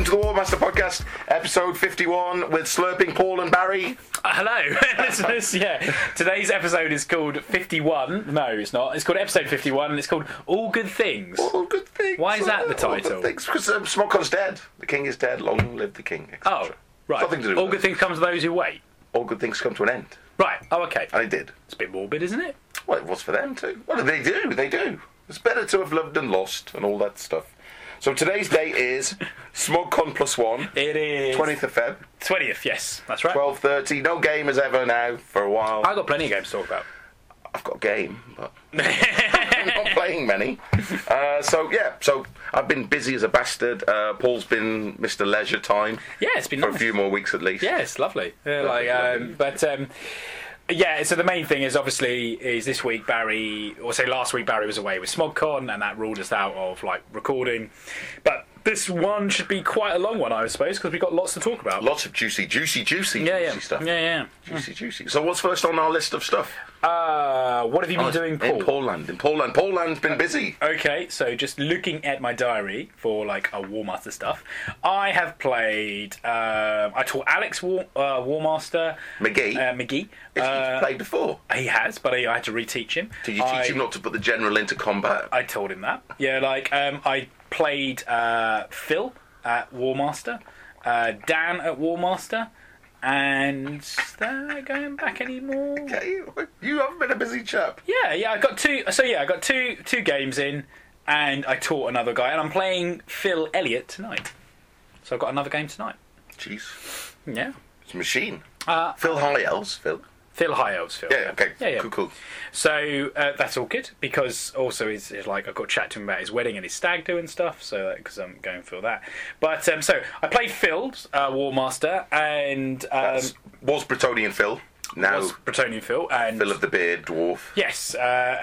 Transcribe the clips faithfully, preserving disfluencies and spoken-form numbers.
welcome to the Warmaster Podcast, episode fifty-one, with Slurping Paul and Barry. Uh, hello, listeners. Yeah, today's episode is called fifty-one. No, it's not. It's called episode fifty-one, and it's called All Good Things. All good things. Why is that the All title? good things. Because um, Smogcon's dead. The king is dead. Long live the king. et cetera. Oh, right. Nothing to do with All good it. things come to those who wait. All good things come to an end. Right. Oh, okay. And it did. It's a bit morbid, isn't it? Well, it was for them too. What do they do? They do. It's better to have loved and lost and all that stuff. So today's date is Smogcon plus one. It is twentieth of Feb. twentieth. Yes, that's right. twelve thirty. No game as ever now for a while. I've got plenty of games to talk about. I've got a game, but I'm not playing many. Uh, so, yeah, so I've been busy as a bastard. Uh, Paul's been Mister Leisure Time. Yeah, it's been For nice. a few more weeks at least. Yeah, it's lovely. Yeah, Lovely, like, um, lovely. but um, yeah. So the main thing is obviously is this week Barry, or say last week Barry was away with Smogcon, and that ruled us out of like recording. But this one should be quite a long one, I suppose, because we've got lots to talk about. Lots of juicy, juicy, juicy, Yeah, juicy yeah, stuff. yeah, yeah. Juicy, juicy. So what's first on our list of stuff? Uh, what have you been doing, Paul? In Paulland. In Paulland. Paulland's been busy. Okay, so just looking at my diary for like a Warmaster stuff, I have played. Um, I taught Alex War, uh, Warmaster McGee. uh, McGee. If Uh, you've played before. he has, but I, I had to reteach him. Did you teach I, him not to put the general into combat? I told him that. Yeah, like um, I played uh, Phil at Warmaster, uh, Dan at Warmaster, and they're going back anymore. Okay, you haven't been a busy chap. Yeah, yeah, I got two. So yeah, I got two two games in, and I taught another guy, and I'm playing Phil Elliott tonight. So I've got another game tonight. Jeez. Yeah. It's a machine. Uh, Phil High Elves, Phil. Phil High Elves, Phil. Yeah, okay. Yeah, yeah. Cool, cool. So uh, that's all good because also he's, he's like I've got to chat to him about his wedding and his stag do and stuff. So because I'm going for that. But um, so I played Phil's uh, Warmaster and um, That's- was Bretonian Phil. Now was Bretonian Phil and Phil of the Beard, Dwarf. yes, uh,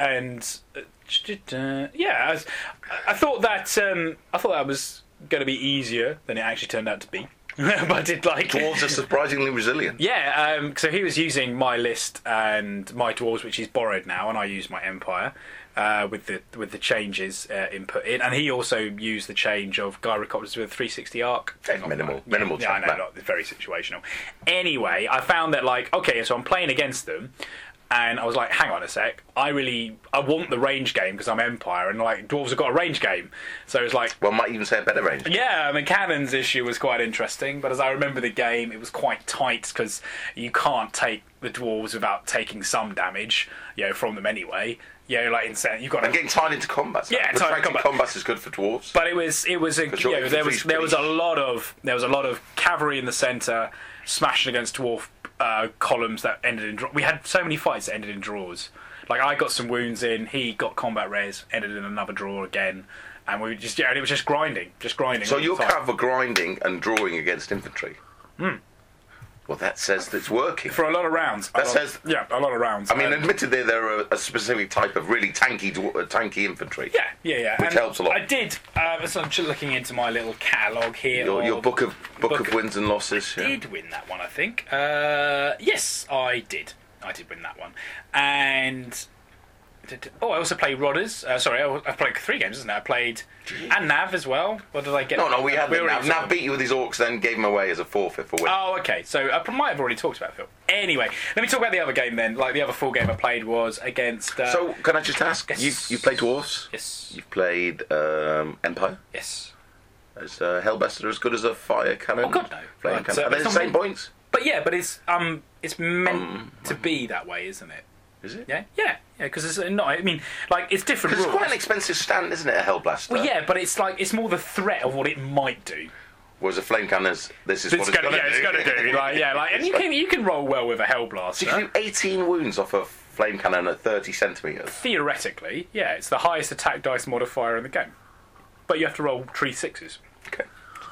and uh, uh, yeah, I, was, I thought that um, I thought that was going to be easier than it actually turned out to be. But it like Dwarves are surprisingly resilient. yeah, um, so he was using my list and my dwarves, which he's borrowed now, and I used my empire uh, with the with the changes uh, input in, and he also used the change of Gyrocopters with a three sixty arc. Okay, minimal- minimal Yeah, I change, know, man. not, it's very situational. Anyway, I found that like okay, so I'm playing against them. And I was like, hang on a sec, I really, I want the range game because I'm Empire, and like, Dwarves have got a range game. So it was like, Well, might even say a better range. yeah, I mean, Cannon's issue was quite interesting, but as I remember the game, it was quite tight because you can't take the Dwarves without taking some damage, you know, from them anyway. You know, like, insane, you've got And to... getting tied into combat. So Yeah, tied into protracted combat. combat is good for dwarves. But it was, it was a, Because you your know, there was, infantry's there was a pretty- lot of, there was a lot of cavalry in the centre, smashing against Dwarf uh, columns that ended in draw. We had so many fights that ended in draws. Like I got some wounds in, he got combat res, ended in another draw again, and we just yeah, and it was just grinding, just grinding. So all the your time. cav are grinding and drawing against infantry. Hmm. Well, that says that it's working. for a lot of rounds. That a lot, says- yeah, a lot of rounds. I mean, Um, admittedly, they're a, a specific type of really tanky, dw- uh, tanky infantry. yeah, yeah, yeah, Which and helps a lot. I did. Uh, so I'm just looking into my little catalogue here. Your, your of- book of book, book of of- wins and losses. Yeah. did win that one, I think. Uh, yes, I did. I did win that one. And did, oh, I also played Rodders. Uh, sorry, I, I played three games, isn't it? I played and Nav as well. What did I get? No, no, we had We them. already Nav, saw Nav beat you with his orcs, then gave him away as a forfeit for winning. Oh, okay. So I might have already talked about Phil. Anyway, let me talk about the other game then. Like the other full game I played was against. Uh, So, can I just ask? yes. You you played dwarves. yes, You've played um, Empire. yes. Is uh, Hellbester as good as a fire cannon? Oh, God, no. Flame But, cannon. uh, Are they it's the not same meant- points? But yeah, but it's um, it's meant Um, to be that way, isn't it? Is it? Yeah, yeah, yeah. Because it's not. I mean, like it's different Because it's rules. quite an expensive stand, isn't it? A Hellblaster. Well, yeah, but it's like it's more the threat of what it might do. Whereas a flame cannon is this is It's what it's gonna, going yeah, to it's do. gonna do. Like, yeah, like, and you can you can roll well with a So you Hellblaster. can do eighteen wounds off a flame cannon at thirty centimetres. Theoretically, yeah, it's the highest attack dice modifier in the game, but you have to roll three sixes. Okay.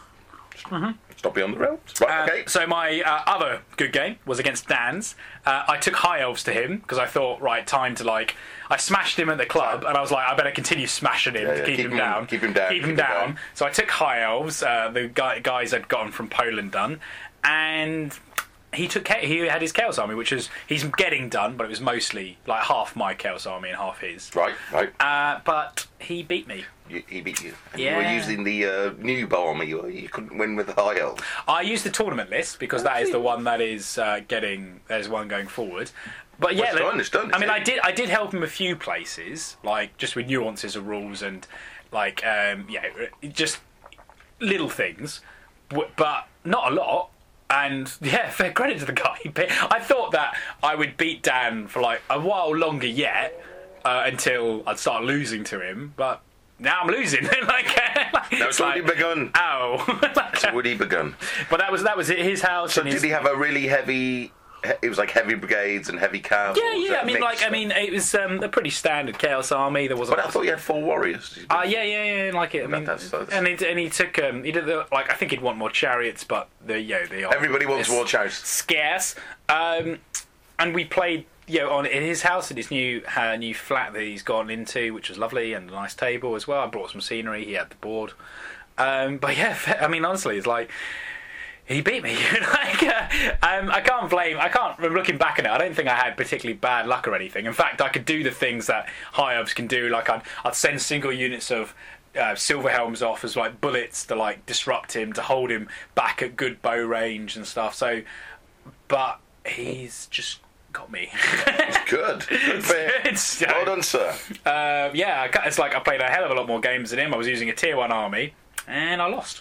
Stop beyond the realms. Right, Um, okay. So my uh, other good game was against Dan's. Uh, I took High Elves to him because I thought, right, time to like. I smashed him at the club, and I was like, I better continue smashing him Yeah, to yeah, keep, keep him, him- down. keep him down, Keep keep him him down. down. So I took High Elves. Uh, the guy, guys had gotten from Poland done, and he took Cha- he had his Chaos Army, which is he's getting done, but it was mostly like half my Chaos Army and half his. Right, right. Uh, but he beat me. You, he beat you. And Yeah. You were using the uh, new army. You, you couldn't win with the high elves. I used the tournament list because that is the one that is uh, getting. There's one going forward. But yeah, Well, it's like, done, it's done, I mean, it's I in. did. I did help him a few places, like just with nuances of rules and like um, yeah, just little things, w- but not a lot. And yeah, fair credit to the guy. I thought that I would beat Dan for like a while longer yet uh, until I'd start losing to him, but. Now I'm losing. like, like, Now it's already begun. Ow! It's already begun. But that was that was his house. So and did his, he have a really heavy... It was like heavy brigades and heavy cav? Yeah, or was yeah. it a I mean, mix? like, I mean, it was um, a pretty standard Chaos Army. There wasn't. But I thought you had four warriors. Ah, uh, yeah, yeah, yeah. Like it. I mean, that's- that's- and he and he took um, he did the, like I think he'd want more chariots, but the yeah they are. Everybody wants it's more chariots. Scarce. Um, and we played. You know, on in his house in his new uh, new flat that he's gone into, which was lovely, and a nice table as well. I brought some scenery. He had the board, um, but yeah, I mean, honestly, it's like he beat me. like, uh, um, I can't blame. I can't. Looking back at it, I don't think I had particularly bad luck or anything. In fact, I could do the things that high ups can do. Like I'd I'd send single units of. Uh, silver helms off as like bullets to like disrupt him, to hold him back at good bow range and stuff. So, but he's just got me. Good. Good for him. It's, Well done, sir. Uh, yeah, I ca- it's like I played a hell of a lot more games than him. I was using a tier one army, and I lost.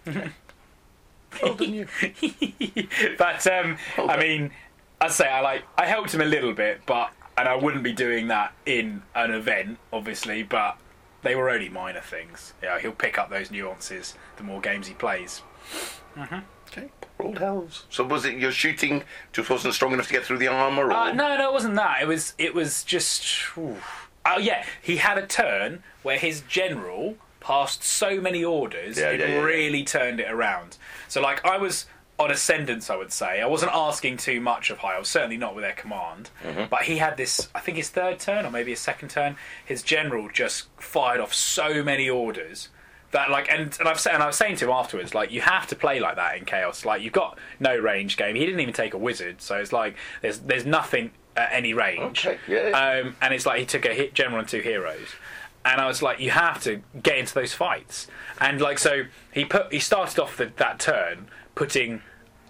Well done, you. But um, Well I done. mean, I'd say I like I helped him a little bit, but and I wouldn't be doing that in an event, obviously. But they were only minor things. Yeah, he'll pick up those nuances the more games he plays. Okay. Old elves. So was it your shooting just wasn't strong enough to get through the armour? Or? Uh, no, no, it wasn't that. It was, it was just. Ooh. Oh yeah, he had a turn where his general passed so many orders, Yeah, it yeah, yeah, really turned it around. So like I was on ascendance, I would say. I wasn't asking too much of High Elves, certainly not with their command. Mm-hmm. But he had this, I think his third turn or maybe his second turn. His general just fired off so many orders. That like and, and I've said and I was saying to him afterwards, like you have to play like that in Chaos. Like you've got no range game. He didn't even take a wizard, so it's like there's there's nothing at any range. Okay, yeah, yeah. Um, and it's like he took a hit general and two heroes, and I was like, you have to get into those fights. And like so, he put he started off the, that turn putting.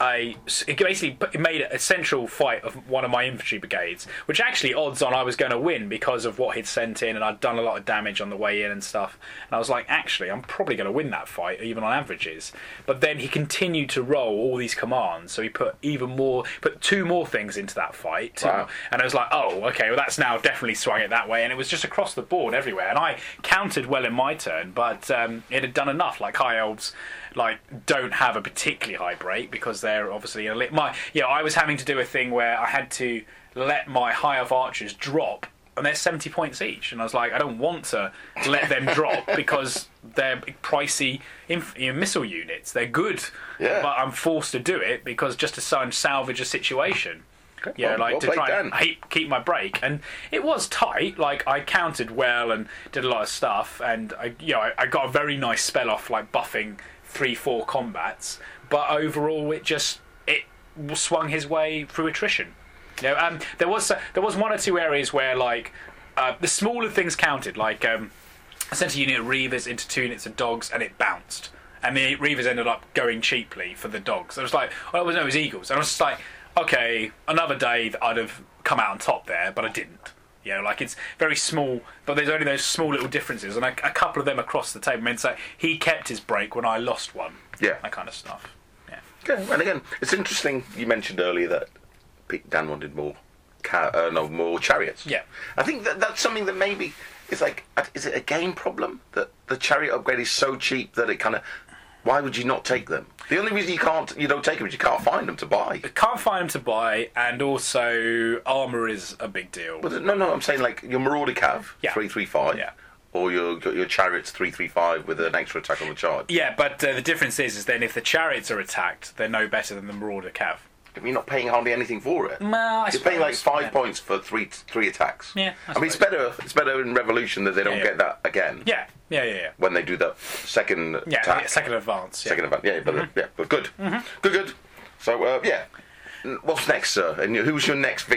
I it basically put- it made a central fight of one of my infantry brigades, which actually odds on I was going to win because of what he'd sent in, and I'd done a lot of damage on the way in and stuff. And I was like, actually, I'm probably going to win that fight, even on averages. But then he continued to roll all these commands, so he put even more, put two more things into that fight. Two Wow. more. And I was like, oh, okay, well that's now definitely swung it that way, and it was just across the board everywhere. And I countered well in my turn, but um, it had done enough. Like high elves. Like don't have a particularly high break because they're obviously a lit. My yeah, I was having to do a thing where I had to let my high elf archers drop, and they're seventy points each, and I was like, I don't want to let them drop because they're pricey inf- you know, missile units. They're good, Yeah. but I'm forced to do it because just to try and salvage a situation. Okay, Yeah, well- like well to played, try and Dan. keep, keep my break, and it was tight. Like I counted well and did a lot of stuff, and I, you know, I, I got a very nice spell off, like buffing three, four combats. But overall, it just it swung his way through attrition. You know, um, there was there was one or two areas where like uh, the smaller things counted, like um, I sent a unit of Reavers into two units of dogs, and it bounced, and the Reavers ended up going cheaply for the dogs. I was like, oh, it was no, it was eagles, and I was just like, okay, another day that I'd have come out on top there, but I didn't. You know, like it's very small, but there's only those small little differences, and a, a couple of them across the table. I mean, so he kept his break when I lost one. Yeah. That kind of stuff. Yeah. Okay, and again, it's interesting. You mentioned earlier that Pete Dan wanted more, ca- uh, no, more chariots. Yeah. I think that that's something that maybe is like, is it a game problem that the chariot upgrade is so cheap that it kind of. Why would you not take them? The only reason you can't, you don't take them is you can't find them to buy. Can't find them to buy, and also armour is a big deal. But no, no, I'm saying like your Marauder Cav, Yeah. three three five, Yeah. or your your Chariots three three five with an extra attack on the charge. Yeah, but uh, the difference is, is then if the chariots are attacked, they're no better than the Marauder Cav. You're not paying hardly anything for it. Well, I You're paying like suppose, five yeah. points for three three attacks. Yeah, I I, mean, it's suppose. better. It's better in Revolution that they don't Yeah, get yeah. that again. Yeah, yeah, yeah, yeah. When they do the second Yeah, attack, yeah, second advance. Yeah. second event. Yeah, but uh, yeah, but good, good, good. So uh, yeah, N- what's next, sir? And who's your next victim?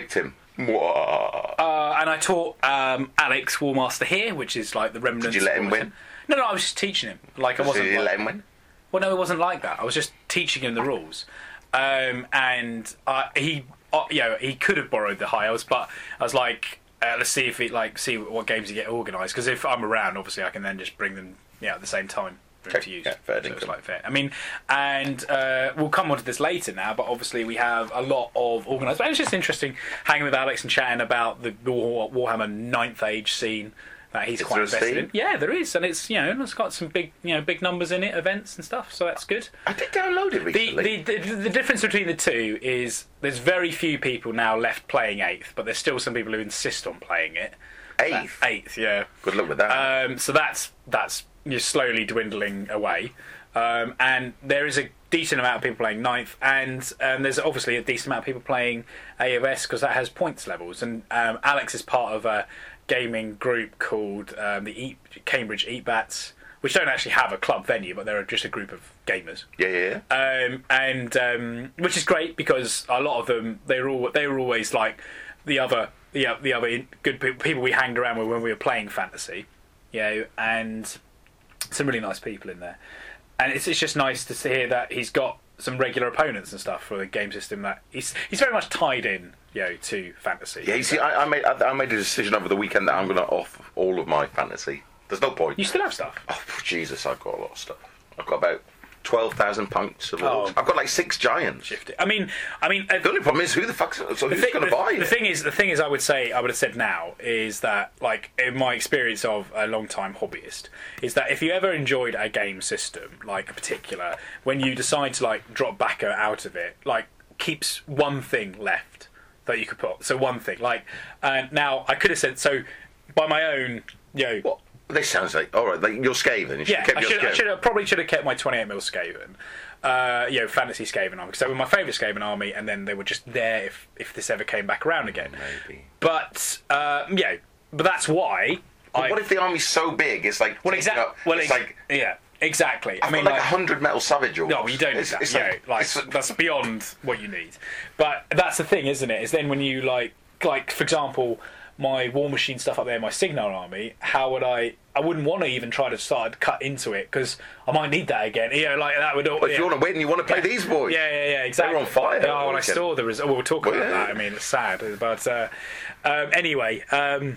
What? Uh, and I taught um, Alex Warmaster here, which is like the remnants. Did you let of him win? No, no, I was just teaching him. Like I wasn't. Did you like, let him win? Well, no, it wasn't like that. I was just teaching him the rules, um, and uh, he, uh, you know, he could have borrowed the hiles, but I was like, uh, let's see if he like see what games he get organised. Because if I'm around, obviously, I can then just bring them, yeah, at the same time for him to use. Yeah, fair so it's like fair. I mean, and uh, we'll come on to this later now, but obviously we have a lot of organised. But it was just interesting hanging with Alex and chatting about the War- Warhammer Ninth Age scene. That he's Is quite there a invested scene? in. Yeah, there is, and it's you know it's got some big you know big numbers in it, events and stuff. So that's good. I did download it The, recently. the, the, the difference between the two is there's very few people now left playing eighth, but there's still some people who insist on playing it. Eighth? Uh, eighth, yeah. Good luck with that. Um, so that's that's you're slowly dwindling away, um, and there is a decent amount of people playing ninth, and um, there's obviously a decent amount of people playing A O S because that has points levels. And um, Alex is part of a gaming group called um, the Eat, Cambridge Eat Bats, which don't actually have a club venue, but they're just a group of gamers. yeah, yeah, yeah. Um, and um, which is great because a lot of them they were all they were always like the other the, the other in- good pe- people we hanged around with when we were playing fantasy, you know, and some really nice people in there. And it's it's just nice to hear that he's got some regular opponents and stuff for the game system that he's he's very much tied in, you know, to fantasy. Yeah, you see, I, I made I, I made a decision over the weekend that I'm going to off all of my fantasy. There's no point. You still have stuff. Oh, Jesus, I've got a lot of stuff. I've got about twelve thousand points of Oh. oh. I've got like six giants. Shift it. I mean, I mean, uh, The only problem is who the fuck's so who's thing- going to the, buy the it? thing is, the thing is, I would say, I would have said now is that, like, in my experience of a long time hobbyist, is that if you ever enjoyed a game system, like a particular, when you decide to like drop back out of it, like keeps one thing left that you could put. So one thing, like, uh, now I could have said so by my own, you know. What? This sounds like all right. Like you're Skaven. You should Yeah, keep I your should, I Skaven. should have, probably should have kept my twenty-eight mil Skaven, uh, you know, fantasy Skaven army. Because they were my favourite Skaven army, and then they were just there if if this ever came back around again. Maybe. But uh, yeah, but that's why. But I, what if the army's so big? It's like well, taking exactly. up- Well, it's ex- like yeah, exactly. I've I mean, got like a like, hundred metal savage orcs. no, you don't need It's, that. it's yeah, like, like it's- that's beyond what you need. But that's the thing, isn't it? Is then when you like, like for example, my War Machine stuff up there, my Signar army. How would I? I wouldn't want to even try to start to cut into it because I might need that again. You know, like that would. But if yeah. you want to win, you want to play these boys. Yeah, yeah, yeah, exactly. They were on fire. Oh, and I Okay. saw the result. Well, we'll talk Well, about yeah. that. I mean, it's sad, but uh, um, anyway. Um,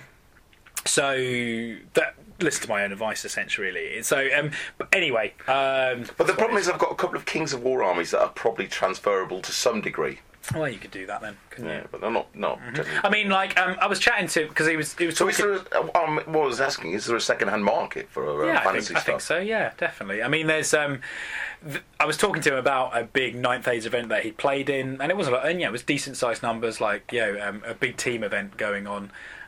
so that listen to my own advice, essentially. Really. So, um, but anyway. Um, But the problem is, I've got a couple of Kings of War armies that are probably transferable to some degree. well, you could do that then, couldn't Yeah, you? but they're not. Not. I mean, like, um, I was chatting to because he was he was So is talking. there? A, um, what I was asking, is there a second-hand market for uh, Yeah, I fantasy think, I stuff? think so. Yeah, definitely. I mean, there's. Um, th- I was talking to him about a big Ninth Age event that he played in, and it was a lot. And yeah, it was decent sized numbers, like you know, um, a big team event going on.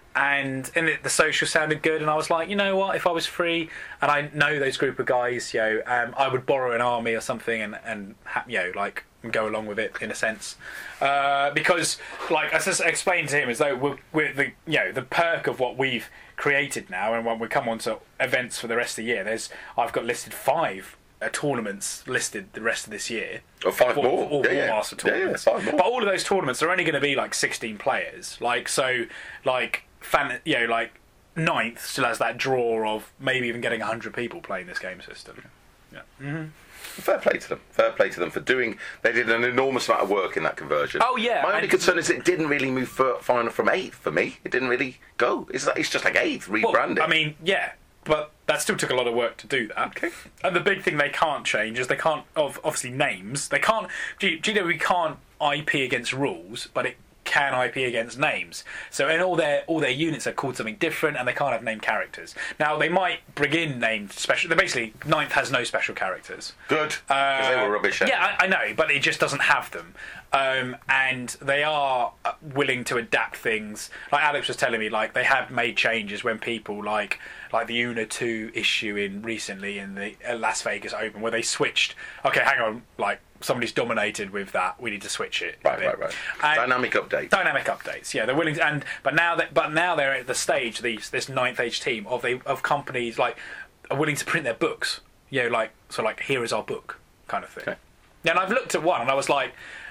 And and it, the social sounded good, and I was like, you know what? If I was free and I know those group of guys, you know, um, I would borrow an army or something, and and ha- you know, like go along with it in a sense, uh, because like I just explained to him as though we're, we're the you know the perk of what we've created now, and when we come on to events for the rest of the year, there's I've got listed five. Uh, tournaments listed the rest of this year. Oh, five All- more. all Yeah, yeah. War Master Yeah, yeah, tournaments. five more. But all of those tournaments are only going to be like sixteen players. Like so, like fan, you know, like ninth still has that draw of maybe even getting a hundred people playing this game system. Yeah. Fair play to them. Fair play to them for doing. They did an enormous amount of work in that conversion. Oh, yeah, My only and- concern is it didn't really move far, far enough from eighth for me. It didn't really go. It's like, it's just like eighth Well, rebranded. I mean, yeah, but that still took a lot of work to do that. Okay. And the big thing they can't change is they can't, of obviously names. They can't. G- G W can't I P against rules, but it can I P against names. So in all their all their units are called something different, and they can't have named characters. Now they might bring in named special. They basically ninth has no special characters. Good. Because they were rubbish. eh? Yeah, I, I know, but it just doesn't have them. Um, and they are uh, willing to adapt things. Like Alex was telling me, like they have made changes when people like like the Una two issue in recently in the uh, Las Vegas Open, where they switched. Okay, hang on, like somebody's dominated with that. We need to switch it. a Right, bit. right, right. And- Dynamic update. Dynamic updates, yeah, they're willing to, and but now that but now they're at the stage, these this ninth age team of they of companies like are willing to print their books, you know, like so like here is our book kind of thing. Okay. Yeah, and I've looked at one and I was like,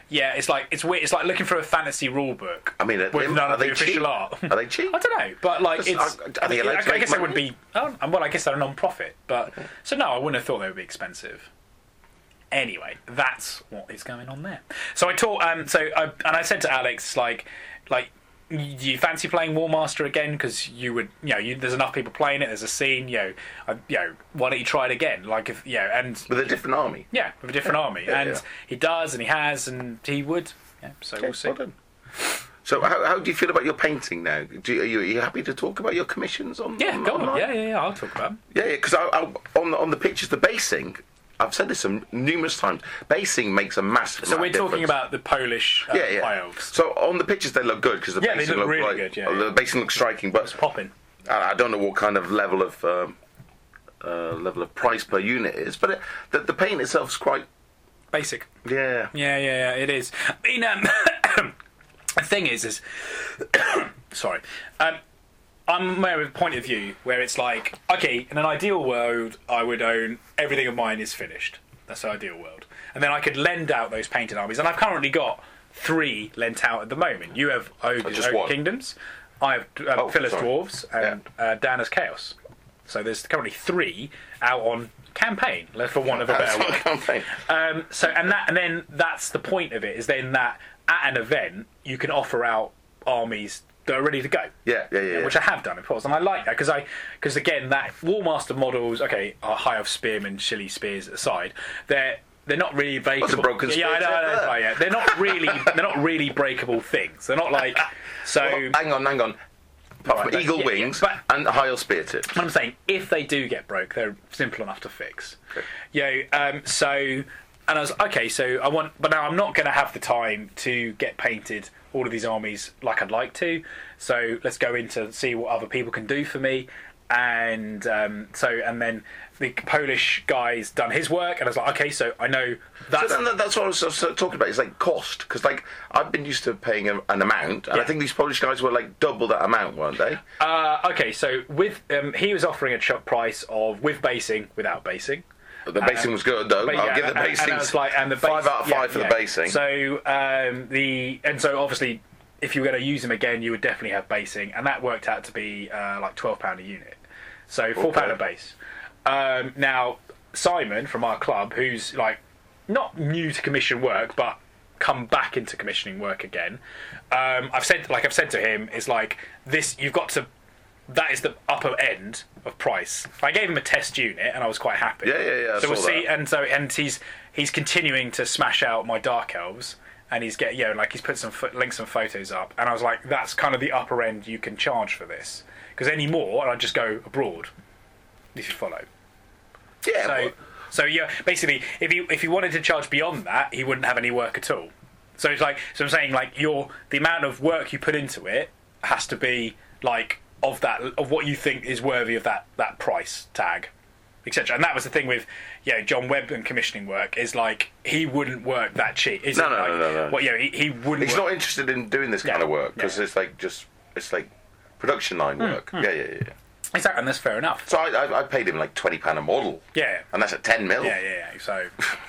Yeah, it's like it's weird. It's like looking for a fantasy rule book. I mean, are with they- none are of the they official cheap? art. Are they cheap? I don't know, but like it's. Because are- are they allowed I, to I make guess they money? wouldn't be. Oh, well, I guess they're a non-profit, but so no, I wouldn't have thought they would be expensive. Anyway, that's what is going on there. So I taught. Um, so I, and I said to Alex, like, like. Do you fancy playing Warmaster again? Because you would, you know, you, there's enough people playing it. There's a scene, you know, uh, you know. Why don't you try it again? Like, if you know, and With a different army. yeah, with a different army, Yeah, and yeah. he does, and he has, and he would. Yeah, so Okay, we'll see. well done. So how, how do you feel about your painting now? Do you, are, you, are you happy to talk about your commissions on? Yeah, on, go on. online? Yeah, yeah, yeah. I'll talk about 'em. Yeah, yeah, because I, I, on the, on the pictures, the basing. I've said this some numerous times. Basing makes a massive. So amount we're of talking difference. about the Polish uh, Yeah, yeah. high elves. So on the pictures, they look good because the Yeah, they basing look really like, good, yeah, uh, yeah. The basing looks striking, but It's popping. I I don't know what kind of level of um, uh, level of price per unit is, but it, the, the paint itself's quite. Basic. Yeah. Yeah, yeah, yeah. It is. I mean, um, the thing is, is sorry. Um, I'm more of a point of view where it's like, okay, in an ideal world, I would own everything of mine is finished. That's the ideal world, and then I could lend out those painted armies, and I've currently got three lent out at the moment. You have Ogre, just Ogre one? Kingdoms. I have um, Oh, Phyllis sorry. Dwarves and uh, Dan as Chaos. So there's currently three out on campaign, for want of a better word. Campaign. Um, so and that and then that's the point of it is then that at an event you can offer out armies that are ready to go. Yeah, yeah, yeah. yeah. Which I have done, of course, and I like that because I because again that Warmaster models, okay, are high elf spearmen, shilly spears aside, they're they're not really breakable. What's a broken yeah, I spear know, I tip know, there? oh, yeah, they're not really they're not really breakable things. They're not like so. Well, hang on, hang on. Apart Right, from eagle yeah, yeah, wings but- and high spear tips. What I'm saying, if they do get broke, they're simple enough to fix. Okay. You know, um, so, and I was okay. So I want, but now I'm not going to have the time to get painted all of these armies like I'd like to. So let's go into see what other people can do for me, and um, so and then the Polish guy's done his work, and I was like, okay, so I know that's. So then that's what I was, I was talking about. Is like cost, because like I've been used to paying a, an amount, and I Yeah. think these Polish guys were like double that amount, weren't they? Uh, okay, so with um, he was offering a ch- price of with basing, without basing. The basing was good though. But I'll yeah, give the and- basing and I was like, and the five base- out of yeah, five for yeah. the basing. So um, the and so obviously, if you were going to use them again, you would definitely have basing, and that worked out to be uh, like twelve pound a unit. So four pound Okay. a base. Um, now Simon from our club, who's like not new to commission work, but come back into commissioning work again. Um, I've said, like I've said to him, is like this. You've got to. That is the upper end of price. I gave him a test unit, and I was quite happy. Yeah, yeah, yeah, I So we'll saw see, that. and so and he's he's continuing to smash out my dark elves, and he's getting, you know, like he's put some fo- links and photos up, and I was like, that's kind of the upper end you can charge for this, because any more, and I just go abroad. If you follow. yeah, So, but- so yeah, basically, if you if you wanted to charge beyond that, he wouldn't have any work at all. So it's like, so I'm saying like your the amount of work you put into it has to be like of that of what you think is worthy of that that price tag, et cetera. And that was the thing with yeah John Webb and commissioning work is like he wouldn't work that cheap. Is No, it no, like, no, no, no. Well, yeah, he, he wouldn't. he's work. not interested in doing this kind Yeah, of work because yeah. it's like just it's like production line work. Yeah, yeah, yeah. yeah. Exactly, and that's fair enough. So I, I, I paid him like twenty pound a model. Yeah. and that's at ten mil. Yeah, yeah, yeah. So,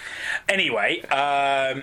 anyway, um,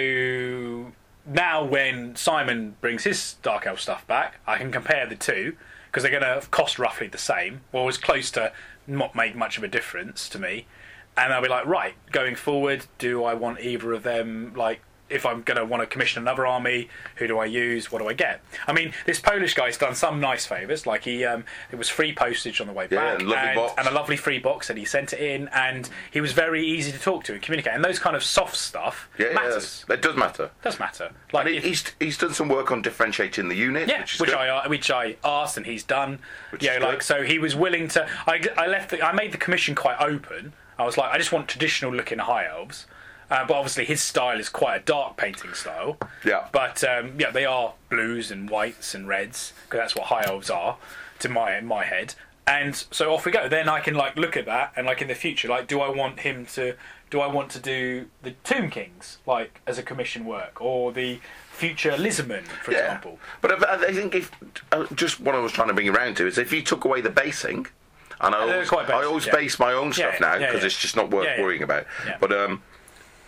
so now when Simon brings his Dark Elf stuff back, I can compare the two because they're going to cost roughly the same, or as close to not make much of a difference to me. And I'll be like, right, going forward, do I want either of them? Like, if I'm going to want to commission another army, who do I use? What do I get? I mean, this Polish guy's done some nice favours. Like he, um, it was free postage on the way Yeah, back, and lovely box. and a lovely free box, and he sent it in, and he was very easy to talk to and communicate. And those kind of soft stuff yeah, yeah, matters. that's- it does matter. Does matter. Like And he, if- he's he's done some work on differentiating the unit, yeah, which is which good. I which I asked, and he's done. Which you know, is like good. so he was willing to. I, I left. The, I made the commission quite open. I was like, I just want traditional looking high elves. Uh, but obviously his style is quite a dark painting style. Yeah. But um, yeah, they are blues and whites and reds because that's what high elves are, to my in my head. And so off we go. Then I can like look at that and like in the future, like, do I want him to? Do I want to do the Tomb Kings like as a commission work or the future Lizardman, for Yeah. example? But I, I think if uh, just what I was trying to bring you around to is if you took away the basing, and I they're always, quite basic, I always yeah. base my own stuff Yeah, now yeah, because yeah. it's just not worth Yeah, yeah. worrying about. Yeah. But um,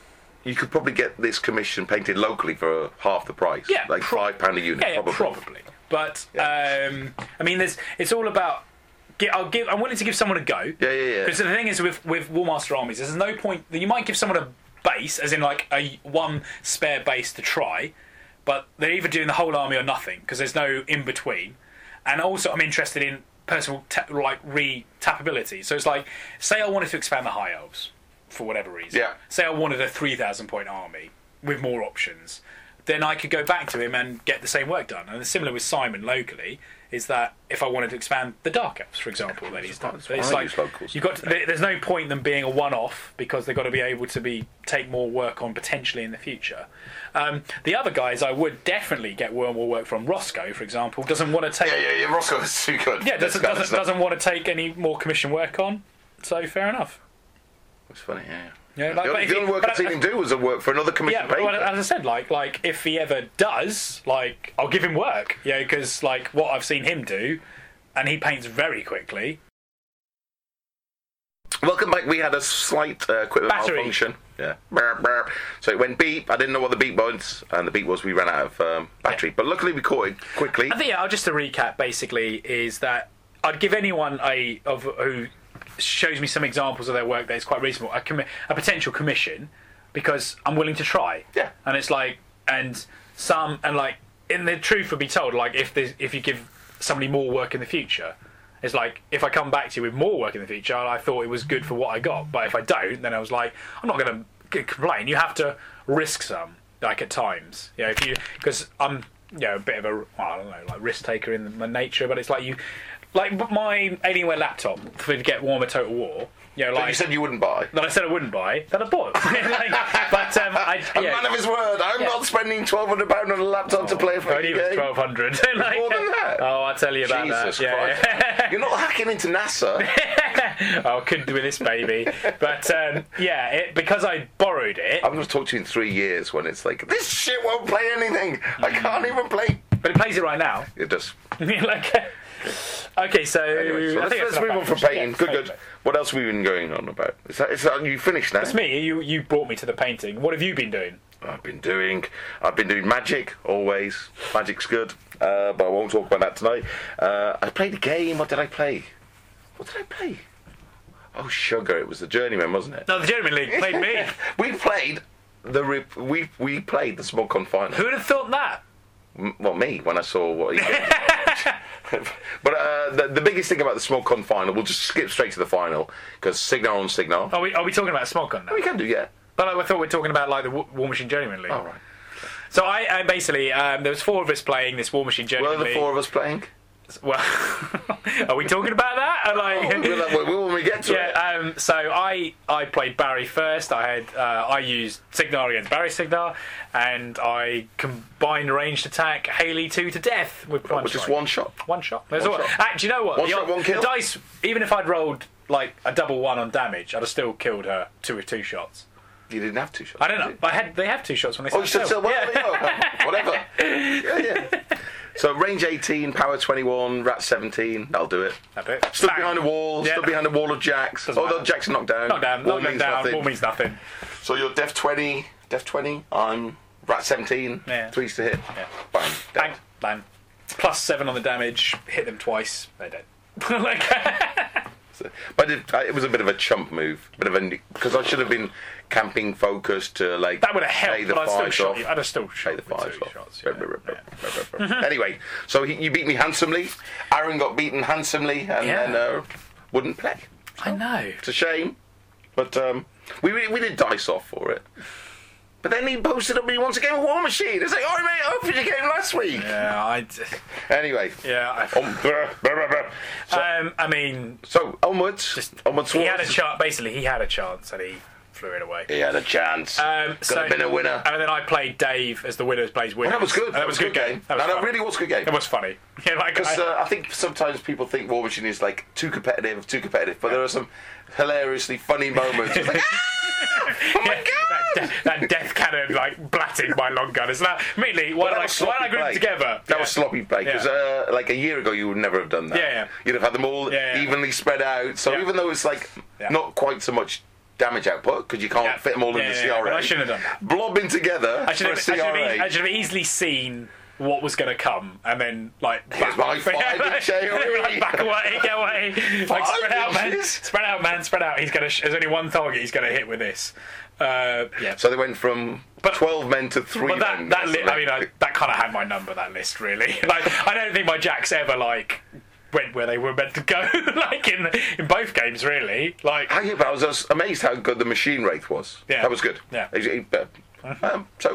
you could probably get this commission painted locally for half the price. Yeah, like pro- five pound a unit. Yeah, yeah, probably. probably. But Yeah. um, I mean, there's. It's all about. I'll give. I'm willing to give someone a go. Yeah, yeah, yeah. Because the thing is, with with Warmaster armies, there's no point. You might give someone a base, as in like a one spare base to try, but they're either doing the whole army or nothing because there's no in between. And also, I'm interested in personal ta- like re-tappability. So it's like, say I wanted to expand the High Elves for whatever reason. Yeah. Say I wanted a three thousand point army with more options. Then I could go back to him and get the same work done. And similar with Simon locally, is that if I wanted to expand the Dark Elves, for example, then he's done. That's But it's why I like use locals. you've got to, there- there's no point in them being a one-off because they've got to be able to be take more work on potentially in the future. Um, the other guys I would definitely get more work from. Roscoe, for example, doesn't want to take Yeah, yeah, yeah. Roscoe is too good. yeah This doesn't kind of doesn't, stuff. doesn't want to take any more commission work on. So fair enough. It's funny, yeah. Yeah, like, the but only, if the he- only work but I've seen I- him do was a work for another commission Yeah, but painter. well, as I said, like, like if he ever does, like, I'll give him work. Yeah, because like what I've seen him do, and he paints very quickly. Welcome back. We had a slight uh, equipment Battery. malfunction. Yeah. Burp, burp. So it went beep. I didn't know what the beep was, and the beep was we ran out of um, battery. Yeah. But luckily we caught it quickly. I think yeah, just to recap, basically, is that I'd give anyone a of who shows me some examples of their work that is quite reasonable a, commi- a potential commission because I'm willing to try. Yeah. And it's like and some and like in the truth would be told, like if there's if you give somebody more work in the future. It's like, if I come back to you with more work in the future, I thought it was good for what I got. But if I don't, then I was like, I'm not going to complain. You have to risk some, like, at times. You know, if you... Because I'm, you know, a bit of a, well, I don't know, like, risk taker in my nature. But it's like you... Like, my Alienware laptop to get Warhammer Total War, you know, That like... you said you wouldn't buy. that I said I wouldn't buy, that I bought. Like, but, um, I... A Yeah, man of his word. I'm Yeah. not spending twelve hundred pounds on a laptop to play a I fucking only was game. twelve hundred. Like, More than that? Oh, I'll tell you about Jesus that. Yeah, Christ. yeah. You're not hacking into NASA. Oh, I couldn't do with this baby. But um, yeah, it, because I borrowed it, I'm going to talk to you in three years when it's like, this shit won't play anything. I can't even play. but it plays it right now. It does. Like, okay, so, Anyway, so I let's, think let's that's move enough on from about painting. yeah, Good, totally. good. What else have we been going on about? Is that, is that you finished now? It's me. You you brought me to the painting. What have you been doing? I've been doing. I've been doing magic always. Magic's good, uh, but I won't talk about that tonight. Uh, I played a game. What did I play? What did I play? Oh, sugar! It was the Journeyman, wasn't it? No, the Journeyman League played me. we played the rip, we we played the small con final. Who would have thought that? M- Well, me when I saw what he did. But uh, the, the biggest thing about the small con final, we'll just skip straight to the final because Signar on Signar. Are we are we talking about Smogcon now? We can do, yeah. But like, I thought we were talking about like the Wa- War Machine Journeyman League. All right. So I, I basically um, there was four of us playing this War Machine Were Journeyman the League. four of us playing? Well, are we talking about that? Or like, We'll, we'll, when we get to it. yeah. Um, so I I played Barry first. I had uh, I used Signar against Barry Signar, and I combined ranged attack Haley two to death with one With just strike. one shot. One shot. There's One all, shot. Ah, do you know what? One the, shot, one kill? the dice, even if I'd rolled like a double one on damage, I'd have still killed her two with two shots. You didn't have two shots. I don't did know. you? I had they have two shots when they Oh, you start said so. still. Well, Yeah. whatever. Yeah, yeah. So range eighteen, power twenty-one, rat seventeen. I'll do it. That's it. Stood Bang. behind a wall. Yeah. Stood behind a wall of jacks. Doesn't Although matter. jacks are knocked down. Knock down. Wall Knock them means down. nothing. All means nothing. So you're def twenty. Def twenty. I'm rat seventeen. Yeah. Threes to hit. Yeah. Bang. Bang. Dead. Bang. Plus seven on the damage. Hit them twice. They're dead. Like, So, but it, uh, it was a bit of a chump move, bit of a because I should have been camping focused to like that would have pay helped, the but I'd still fives shot off. you. I'd have still Pay shot the with fives two off. shots. Rup, Yeah. rup, rup, rup, rup, rup. Anyway, so he, you beat me handsomely. Aaron got beaten handsomely, and Yeah. then uh, wouldn't play. I know. It's a shame, but um, we we did dice off for it. But then he posted up and he wants a game of War Machine. It's like, oh mate, I opened your game last week. Yeah, I. Anyway, Yeah. I, um, brr, brr, brr, brr. So, um, I mean, so onwards, just onwards. he had a towards- chance. Basically, he had a chance, and he flew it away. He had a chance. Um, Could so, have been a winner. And then I played Dave as the winner plays winner. Well, that was good. And that was a good game. That was no, that fun. really was a good game. It was funny. Yeah, like Because I, uh, I think sometimes people think War Machine is like too competitive, too competitive, but there are some hilariously funny moments. It's like, ah! Oh my yeah, god! that, that death cannon like blatted my long gun. It's like immediately why That did I, was why did I sloppy group them play. together? That Yeah. was sloppy play because Yeah. uh, like a year ago you would never have done that. Yeah, yeah. You'd have had them all Yeah, yeah. evenly spread out. So Yeah. even though it's like Yeah. not quite so much damage output because you can't Yeah. fit them all Yeah, in the yeah, C R A. yeah, but I shouldn't have done that. Blobbing together I should, for have, a I, should C R A. have, e- I should have easily seen what was going to come, and then like Here's my five-inch A O E. like, back away, get away, like Five spread out, man, inches? spread out, man, spread out. He's gonna. Sh- there's only one target he's going to hit with this. Uh, yeah. So they went from But- twelve men to three But that, men. that li- I mean, I, that kind of had my number. That list, really. Like, I don't think my jacks ever like went where they were meant to go. Like in in both games, really. Like, I, yeah, but I was, I was amazed how good the machine wraith was. Yeah. That was good. Yeah. He- he- uh, um, so,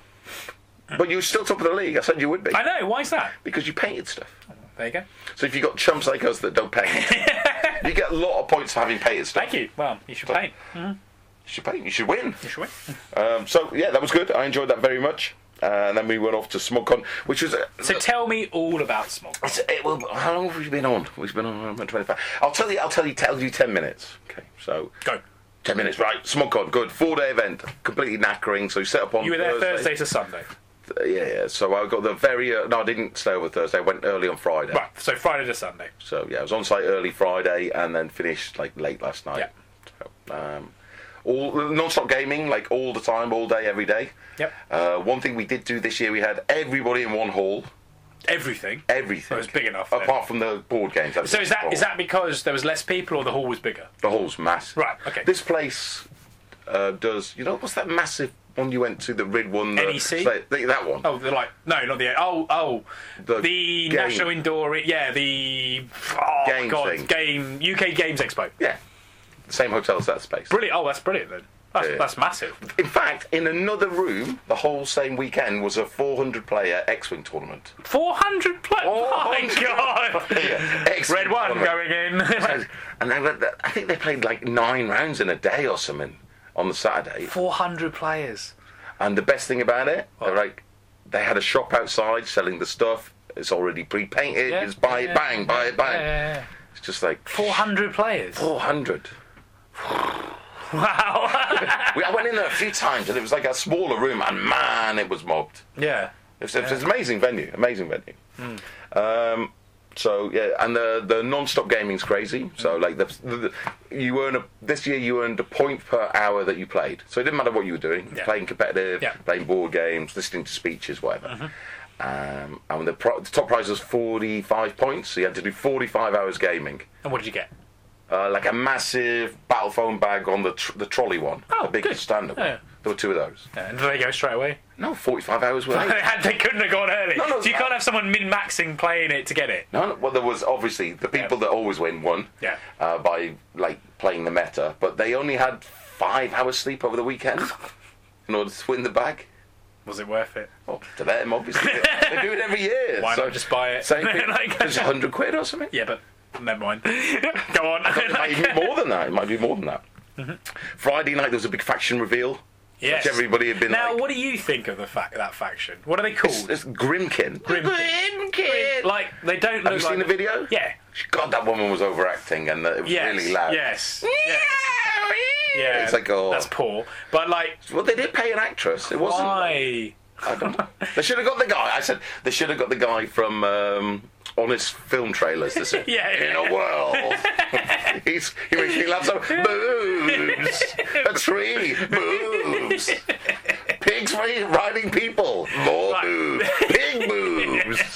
but you were still top of the league. I said you would be I know. Why is that? because you painted stuff. There you go. So if you got chumps like us that don't paint, you get a lot of points for having painted stuff. Thank you. Well, you should paint. You should paint. You should win. You should win. Um, so yeah, that was good. I enjoyed that very much. Uh, and then we went off to SmogCon, which was. Uh, So tell me all about Smog. It's, it, well, how long have we been on? We've been on around twenty-five. I'll tell you. I'll tell you. Tell you ten minutes. Okay. So Go. ten minutes. Right. SmogCon. Good. Four day event. Completely knackering. So you set up on. You were there Thursday. Thursday to Sunday. Uh, yeah, yeah. So I got the very. Uh, no, I didn't stay over Thursday. I went early on Friday. Right. So Friday to Sunday. So yeah, I was on site early Friday and then finished like late last night. Yeah. So, um, all non-stop gaming, like all the time, all day, every day. Yep. Uh, one thing we did do this year, we had everybody in one hall. Everything. Everything. Oh, it was big enough, then. Apart from the board games. So is that is that because there was less people or the hall was bigger? The hall's massive. Right, okay. This place uh, does. You know what's that massive one you went to? The Rid one. The, N E C? the- that one. Oh, they're like no, not the oh oh The the, game. National Indoor yeah the oh Game God thing. game U K Games Expo. Yeah. The same hotel as that space. Brilliant! Oh, that's brilliant then. That's, Yeah. that's massive. In fact, in another room, the whole same weekend was a four hundred player X-Wing tournament. Four hundred players. Oh my God! Yeah, X-Wing Red one tournament. going in. And they, were- I think they played like nine rounds in a day or something on the Saturday. Four hundred players. And the best thing about it, they're like, they had a shop outside selling the stuff. It's already pre-painted. Yeah, You just buy yeah, it, bang, buy it, bang. Yeah, yeah, yeah. It's just like Four hundred players. four hundred. Wow. We, I went in there a few times, and it was like a smaller room, and man, it was mobbed. yeah. It was, it was an amazing venue, amazing venue. Um, so yeah, and the the non-stop gaming's crazy. So like the, the you earn a this year you earned a point per hour that you played. So it didn't matter what you were doing, Yeah. playing competitive, Yeah. playing board games, listening to speeches, whatever. Um, and the, pro- the top prize was forty-five points. So you had to do forty-five hours gaming. And what did you get? Uh, like a massive battle phone bag on the tr- the trolley one, Oh, the big good. stand-up Yeah. one. There were two of those. Yeah, and did they go straight away? No, forty-five hours worth. they, had, they couldn't have gone early. No, no, so you no. can't have someone min-maxing playing it to get it. No, no, well, there was obviously the people Yeah. that always win won Yeah. uh, by like playing the meta, but they only had five hours sleep over the weekend in order to win the bag. Was it worth it? Well, to them, obviously, they do it every year. Why so not just buy it? Same thing. Like- It's a hundred quid or something. Yeah, but never mind. Go on. It might be more than that. It might be more than that. Friday night there was a big faction reveal. Yes. Which everybody had been now, like. what do you think of the fa- that faction? What are they called? It's, it's Grimkin. Grimkin. Grimkin. Like they don't. Have look you seen like the video? Yeah. God, that woman was overacting, and uh, it was Yes. really loud. Yes. Yeah. Yeah. It's like, oh. That's poor. But like, Well, they did pay an actress. It wasn't. why? I don't know. They should have got the guy. I said they should have got the guy from um, Honest Film Trailers. To say, Yeah, in yeah. a world. He's, he makes me laugh so. Boobs. A tree. Boobs. Pigs riding people. More Right. boobs. Pig boobs.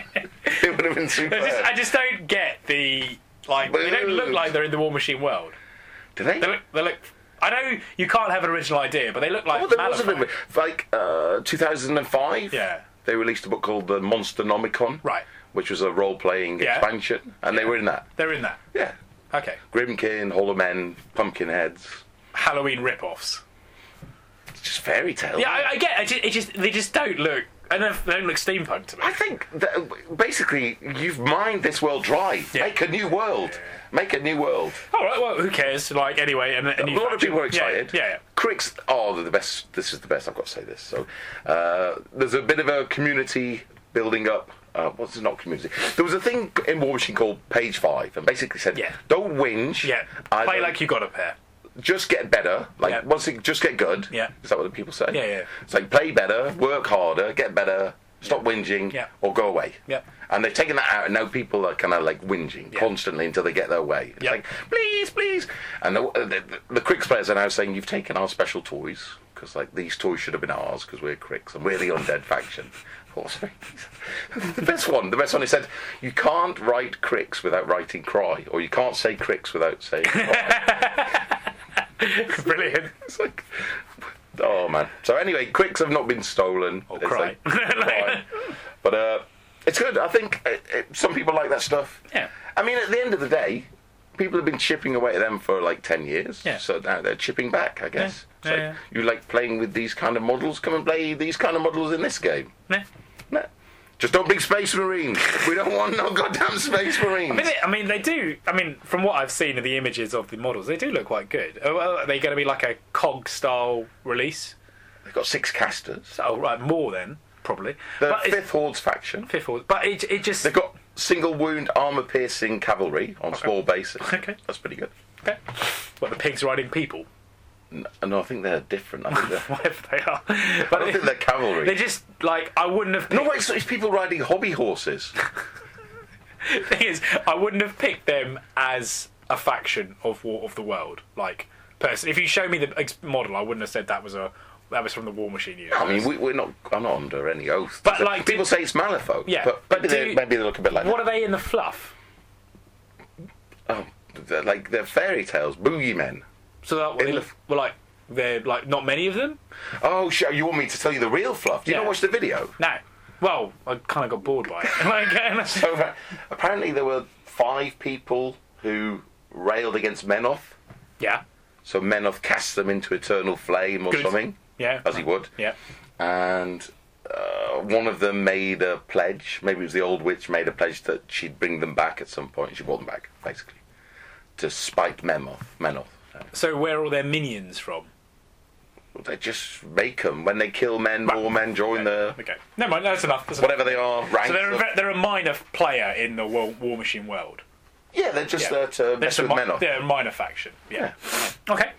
It would have been super. I just, I just don't get the like. They don't look Boobs. like they're in the War Machine world. Do they? They look. They look. I know you can't have an original idea, but they look like Oh, there was a Malifaux. bit like uh, two thousand five. Yeah. They released a book called the Monsternomicon. Right. Which was a role-playing Yeah. expansion, and they were in that. They're in that. Yeah. Okay. Grimkin, Hollow Men, Pumpkinheads. Halloween rip-offs. It's just fairy tale. Yeah, I, I get. It. I just, it just they just don't look. I don't. They don't look steampunk to me. I think that basically you've mined this world dry. Yeah. Make a new world. Make a new world. All right. Well, who cares? Like anyway, and a, A lot of people are excited. Yeah. yeah. Cricks. Oh, they're the best. This is the best. I've got to say this. So uh, there's a bit of a community building up. Uh, what's it not community? There was a thing in War Machine called Page Five, and basically said, Yeah. "Don't whinge. Yeah. I Play don't- like you got a pair. just get better. Like Yeah. once it just get good. Yeah. Is that what the people say? Yeah, yeah. It's like play better, work harder, get better, stop whinging, Yeah. or go away. Yeah. And they've taken that out, and now people are kind of like whinging Yeah. constantly until they get their way. It's Yeah. like, please, please. And the, the, the Cricks players are now saying, you've taken our special toys, because like these toys should have been ours, because we're Cricks, and we're the undead faction. Oh, sorry. The best one, the best one, he said, you can't write Cricks without writing cry, or you can't say Cricks without saying cry. Brilliant. It's like, oh man. So anyway, Cricks have not been stolen. Or It's cry. like, cry. But uh, it's good. I think it, it, some people like that stuff. Yeah. I mean, at the end of the day, people have been chipping away at them for like ten years. Yeah. So now they're chipping back, I guess. Yeah. So Yeah, yeah. you like playing with these kind of models? Come and play these kind of models in this game. Yeah. No. Just don't bring Space Marines. We don't want no goddamn Space Marines. I mean, they, I mean, they do. I mean, from what I've seen of the images of the models, they do look quite good. Oh, well, are they going to be like a C O G style release? They've got six casters. Oh, right, more then probably. The but it's- Fifth Hordes faction. fifth order. But it, it just They've got single wound armor piercing cavalry on small bases. Okay. That's pretty good. okay. What, the pigs riding people? No, no, I think they're different. I think they're, Whatever they are. I But don't think they're cavalry. they just like I wouldn't have. No, Picked, wait, so it's people riding hobby horses. thing is, I wouldn't have picked them as a faction of War of the World. Like, person, if you show me the ex- model, I wouldn't have said that was a that was from the War Machine universe. I mean, we, we're not. I'm not under any oath. But, like, people do- say it's Malifaux. Yeah, but, but maybe, do they, you- maybe they look a bit like what that. are they in the fluff? Oh, they're like they're fairy tales, boogeymen. So that what In they the- look, well, like they're like not many of them. Oh, sh- you want me to tell you the real fluff? Do you Yeah. not watch the video? No. Well, I kind of got bored by it. Like, So uh, apparently there were five people who railed against Menoth. yeah, So Menoth cast them into eternal flame or Good. something, yeah, as he would. yeah. And uh, one of them made a pledge. Maybe it was the old witch made a pledge that she'd bring them back at some point. She brought them back, basically, to spite Menoth. Menoth. So where are all their minions from? Well, they just make them when they kill men. More men join the Okay, never mind. That's enough. That's enough. whatever they are. Ranks. So they're a, of- ve- they're a minor player in the War, War Machine world. yeah, they're just Yeah. there to They're, mess a with mi- Menoth. they're a minor faction. Yeah. Okay.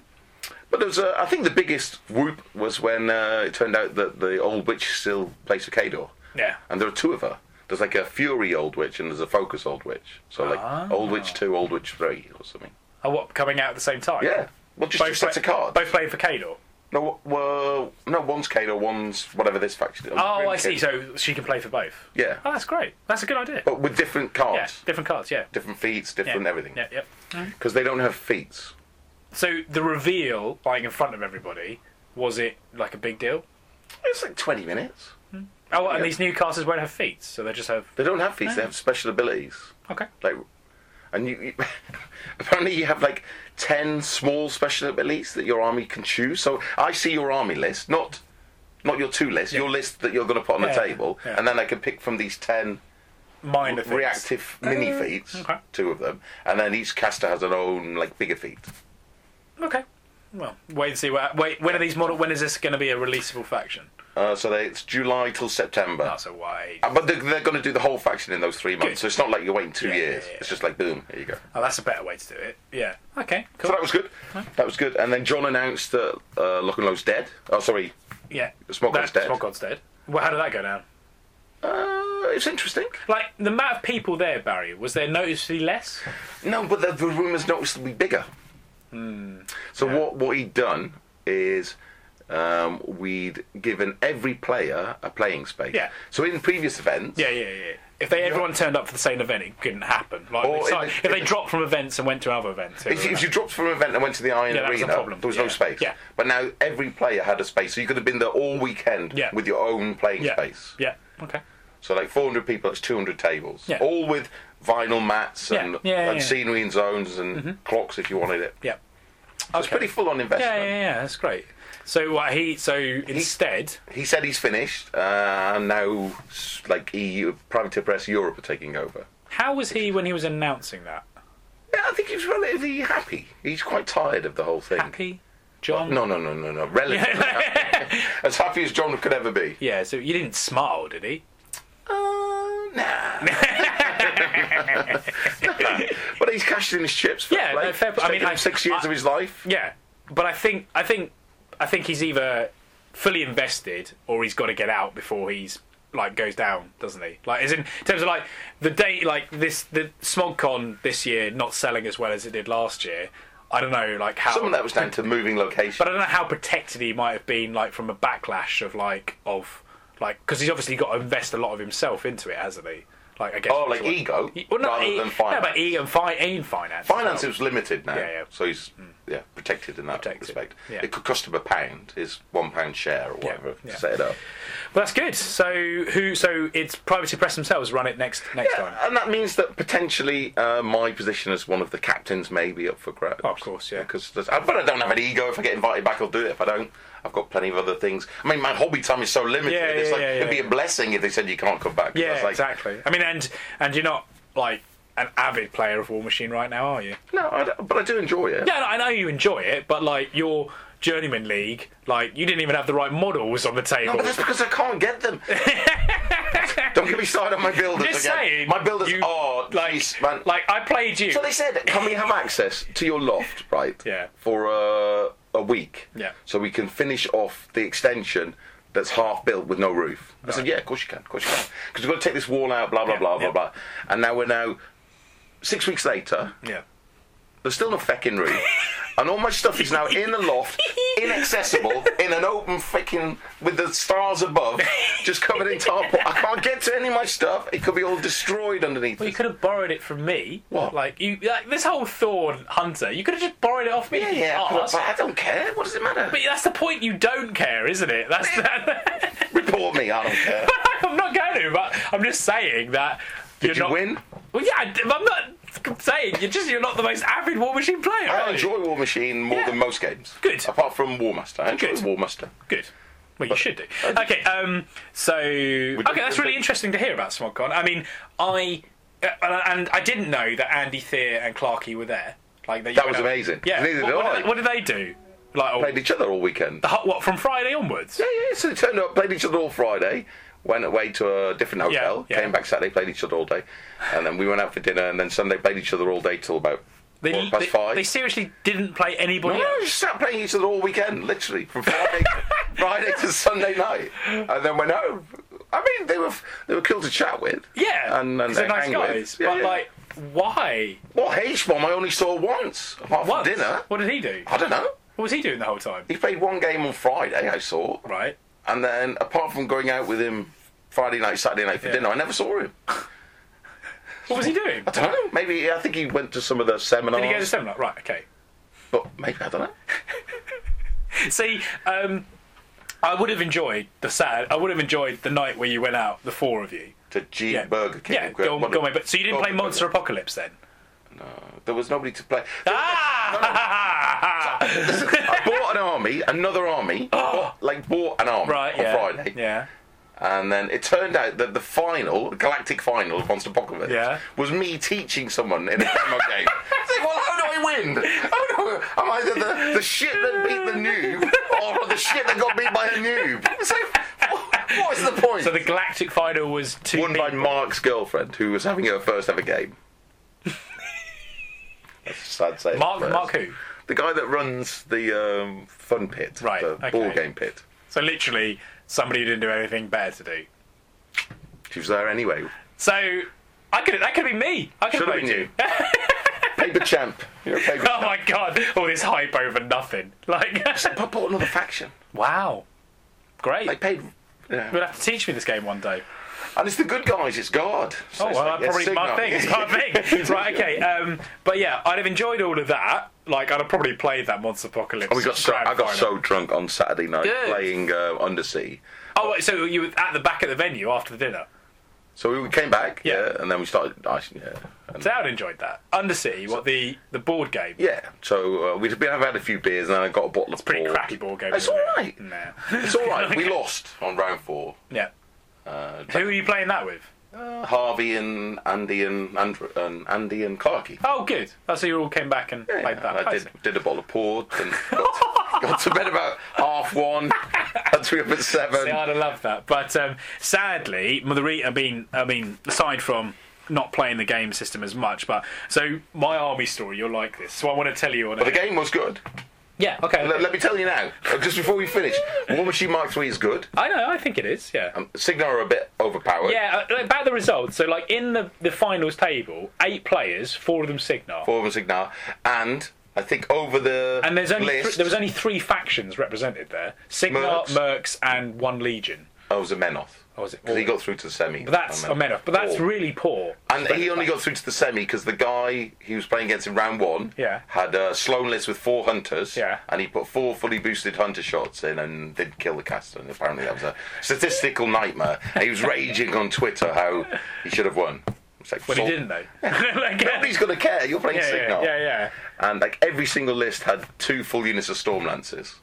But there was a, I think the biggest whoop was when uh, it turned out that the old witch still plays for Kador. Yeah. And there are two of her. There's like a Fury Old Witch and there's a Focus Old Witch. So like Ah. Old Witch two, Old Witch three or something. Oh, what? Coming out at the same time? Yeah. Well, just two sets of play- cards. Both playing for Kador. No, well, no, one's Kador, one's whatever this faction is. Oh, Really I see. Kador. So she can play for both. Yeah. Oh, that's great. That's a good idea. But with different Yeah, cards. different cards. Yeah. Different feats, Yeah. different everything. Yeah. Yep. Because they don't have feats. So the reveal, like in front of everybody, was it like a big deal? It's like twenty minutes. Oh, and Yeah. these new casters won't have feats, so they just have. They don't have feats, they have special abilities. Okay. Like, and you, you apparently you have like ten small special abilities that your army can choose. So I see your army list, not not your two lists, Yeah. your list that you're going to put on Yeah, the table, yeah. and then I can pick from these ten Minor feats. reactive mini feats, okay. two of them, and then each caster has their own like bigger feat. Okay. Well, wait and see. What, wait, when are these model? When is this going to be a releasable faction? Uh, so they, it's July till September. That's a wide. Uh, But they're, they're going to do the whole faction in those three months, Good. so it's not like you're waiting two Yeah, years. yeah, yeah. It's just like boom, here you go. Oh, that's a better way to do it. Yeah. Okay. So Cool. that was good. That was good. And then John announced that uh, Lock and Load's dead. Oh, sorry, Yeah. Smog God's That- dead. Smog God's dead. Well, how did that go down? Uh, it's interesting. Like the amount of people there, Barry, was there noticeably less? No, but the, the rumours noticeably bigger. So Yeah. what what he'd done is um, we'd given every player a playing space. Yeah. So in previous events, Yeah, yeah, yeah. If they everyone turned up for the same event, it couldn't happen. Like, Or it's in like- the- if they dropped from events and went to other events, it If you, would if you dropped from an event and went to the Iron Yeah, that was Arena, a problem. there was Yeah. no space. Yeah. But now every player had a space, so you could have been there all weekend Yeah. with your own playing yeah, space. yeah, okay. So like four hundred people, that's two hundred tables. Yeah. All with vinyl mats Yeah. and, Yeah, yeah, and yeah. scenery and zones and clocks if you wanted it. Yeah. So it's pretty full on investment. Yeah, yeah, yeah. That's great. So what he? So instead, He said he's finished, uh, and now s- like E U, Privateer Press Europe are taking over. how was he when he was announcing that? Yeah, I think he's relatively happy. He's quite tired of the whole thing. Happy, John? No, no, no, no, no. Relatively happy. As happy as John could ever be. Yeah. So you didn't smile, did he? Uh, nah. But he's cashed in his chips. For Yeah, play. no, fair It's play. I mean, taken him I- six years I- of his life. Yeah. But I think I think I think he's either fully invested or he's got to get out before he's like goes down, doesn't he? Like, as in, in terms of like the day, like this, the SmogCon this year not selling as well as it did last year. I don't know, like how. Some of that was down to moving location. But I don't know how protected he might have been, like from a backlash of like of like because he's obviously got to invest a lot of himself into it, hasn't he? Like I guess. Oh, like ego, well, not rather e- than finance. No, but ego and fi- and finance. Finance well. is limited now, Yeah, yeah. so he's mm. yeah protected in that Protected. respect. Yeah. It could cost him a pound, his one pound share or whatever, yeah. to set it up. Well, that's good. So who? So it's Privacy Press themselves run it next next Yeah, time. and that means that potentially uh, my position as one of the captains may be up for grabs. Oh, of course, yeah. Because there's- but I don't have any ego. If I get invited back, I'll do it. If I don't, I've got plenty of other things. I mean, my hobby time is so limited. Yeah, it's yeah, like yeah, it'd be yeah. a blessing if they said you can't come back. 'Cause Yeah, that's like, exactly. I mean, and and you're not like an avid player of War Machine right now, are you? No, I don't, but I do enjoy it. Yeah, I know you enjoy it, but like your Journeyman League, like you didn't even have the right models on the table. No, but that's because I can't get them. Don't get me started on my builders Just again. saying, My builders you- are like, geez, man. like I played you. So they said, can we have access to your loft, right? Yeah. For uh, a week. Yeah. So we can finish off the extension that's half built with no roof. I said, yeah, of course you can, of course you can. Because we've got to take this wall out, blah, blah, Yeah, blah, yeah. blah, blah. And now we're now, six weeks later, Yeah. there's still no feckin' roof. And all my stuff is now in the loft, inaccessible, in an open freaking, with the stars above, just covered in tarpaulin. I can't get to any of my stuff. It could be all destroyed underneath. Well, you it. could have borrowed it from me. What? Like you, like this whole Thor Hunter. You could have just borrowed it off me. Yeah, you yeah, arse. but I don't care. What does it matter? But that's the point. You don't care, isn't it? That's. The... Report me, I don't care. I'm not going to, but I'm just saying that. Did you're you not... win? Well, yeah, I- I'm not saying you're just you're not the most avid War Machine player. I are you? enjoy War Machine more Yeah. than most games. Good. Apart from War Master. I enjoy Good. War Master. Good. Well, you should do. Okay, um, so okay, that's really interesting to hear about SmogCon. I mean, I uh, and I didn't know that Andy Thier and Clarkey were there. Like you That went was out- amazing. Yeah. Neither what, did what, I. did, what did they do? Like oh, Played each other all weekend. the, what from Friday onwards? Yeah, yeah. So they turned up, played each other all Friday, went away to a different hotel, Yeah, yeah. came back Saturday, played each other all day, and then we went out for dinner, and then Sunday played each other all day till about They, quarter past they, five. they seriously didn't play anybody No, else. we just sat playing each other all weekend, literally, from Friday, Friday to Sunday night, and then went home. I mean, they were they were cool to chat with. Yeah, and, and 'cause they're nice hang guys. with. Yeah, but yeah. like, why? Well, H-Bomb I only saw once, apart Once? from dinner. What did he do? I don't know. What was he doing the whole time? He played one game on Friday, I saw, Right. and then apart from going out with him Friday night, Saturday night for Yeah. dinner, I never saw him. What was he doing? I don't know. Maybe I think he went to some of the seminars. Did he go to the seminar? Right. Okay. But maybe I don't know. See, um, I would have enjoyed the Saturday. I would have enjoyed the night where you went out, the four of you. To G Yeah. Burger King. Yeah, go, on, go away. But so you didn't play Burger Monster King. Apocalypse then? No, there was nobody to play. Ah! I bought an army, another army, bought, like bought an army right. on Yeah. Friday, Yeah. and then it turned out that the final, the galactic final of Monster Apocalypse, Yeah. was me teaching someone in a demo game. It's like, well, how do I win? How do I, I'm either the, the shit that beat the noob, or the shit that got beat by a noob. It's like, what, what is the point? So the Galactic Final was two Won by people. Mark's girlfriend, who was having her first ever game. That's sad to say. Mark, first. Mark who? The guy that runs the um, fun pit, Right, the okay. ball game pit. So literally somebody who didn't do anything better to do. She was there anyway. So I could that could have been me. I could Should have have played been you. Paper champ. You're a paper Oh my god! All this hype over nothing. Like, champ. I bought another faction. wow, great. They paid. Yeah. You'll have to teach me this game one day. And it's the good guys, it's God. So Oh it's well, like, that's probably yeah, my Sigma. thing. It's my thing. Right, okay. Um, but yeah, I'd have enjoyed all of that. Like, I'd have probably played that Monster Apocalypse. And we got so, grand I got final. so drunk on Saturday night Good. playing uh, Undersea. Oh, wait, so you were at the back of the venue after the dinner? So we came back, Yeah. yeah, and then we started. I, yeah, and, So I'd enjoyed that. Undersea, what the the board game? yeah. So uh, we'd been, I've had a few beers, and then I got a bottle of Pretty port. crappy board game. It's isn't all it? right. Nah. It's all right. We lost on round four. Yeah. Uh, Who were you playing that with? Uh, Harvey and Andy and Andrew and Andy and Clarkey. Oh, good. That's so you all came back and Yeah, played that. I did, did a bottle of port and got to, got to bed about half one. Had to be up at seven. See, I'd have loved that. But um, sadly, the re- I mean, I mean, aside from not playing the game system as much, but so my army story, you'll like this. So I want to tell you on But the air. game was good. Yeah, okay. Let, okay. let me tell you now, just before we finish, War Machine Mark three is good. I know, I think it is, yeah. Um, Cigna are a bit overpowered. Yeah, uh, about the results. So, like, in the, the finals table, eight players, four of them Cignar. Four of them Cigna. And I think over the And there's only list... th- there was only three factions represented there. Cignar, Mercs. Mercs, and one Legion. Oh, it was a Menoth. Or was it? Because he got through to the semi. But that's Oh, a Menoth. But that's Poor. really poor. And he only got through to the semi because the guy he was playing against in round one Yeah. had a Sloan list with four hunters, Yeah. and he put four fully boosted hunter shots in and didn't kill the caster. And apparently that was a statistical nightmare. And he was raging on Twitter how he should have won. It's like, But he so- didn't, though. Like, yeah, Nobody's going to care. You're playing yeah, Signal. yeah, yeah. And like every single list had two full units of Storm Lancers.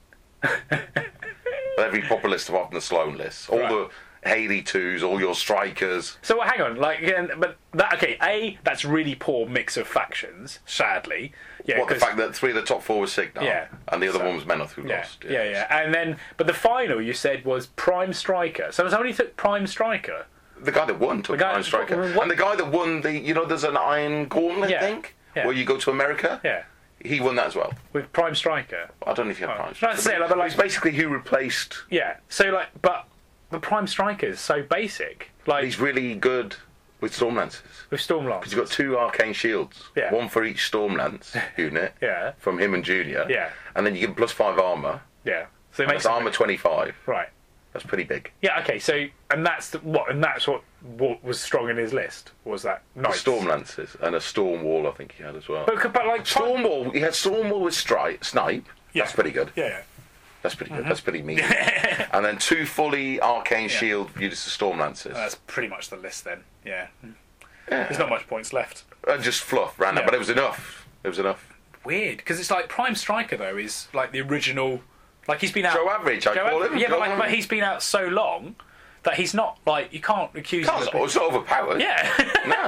Every proper list apart from the Sloan list. All Right. the Haley twos, all your strikers. So well, hang on, like, again, but that okay. A, that's really poor mix of factions. Sadly, yeah. What, the 'cause- fact that three of the top four was Signal, Yeah. and the other So- one was Menoth who yeah, lost. yeah, yeah, and then, but the final you said was Prime Striker. So somebody took Prime Striker. The guy that won took The guy- Iron Striker. what- And the guy that won the, you know, there's an Iron Gauntlet Yeah. thing, Yeah. where you go to America. Yeah, He won that as well. with Prime Striker. I don't know if he had Oh. Prime No, Striker. that's it, like, but like- it's basically who replaced. Yeah. So like, but the Prime Striker is so basic. Like He's really good with Storm Lancers. with Stormlance. Because you've got two arcane shields, Yeah. one for each Storm Lance unit, Yeah. from him and Junior. Yeah. And then you get plus five armor. Yeah. So it And makes that's armor twenty-five. right. That's pretty big. Yeah. Okay. So and that's the, what and that's what what was strong in his list was that Knights. Storm Lancers and a Storm Wall, I think he had as well. But, but like Storm Wall, he had Storm Wall with stri- Snipe. Yeah. That's pretty good. Yeah. That's pretty good. That's pretty mean. And then two fully arcane shield units of Storm Lancers. That's pretty much the list then. Yeah. Yeah. There's not much points left. And just fluff, random, Yeah. but it was enough. It was enough. Weird because it's like Prime Striker though is like the original. Like he's been out. Joe Average, I Joe call Average. him. Yeah, but, Joe like, but Average. he's been out so long that he's not like you can't accuse Can't- him. oh, Of it's not overpowered. yeah. No.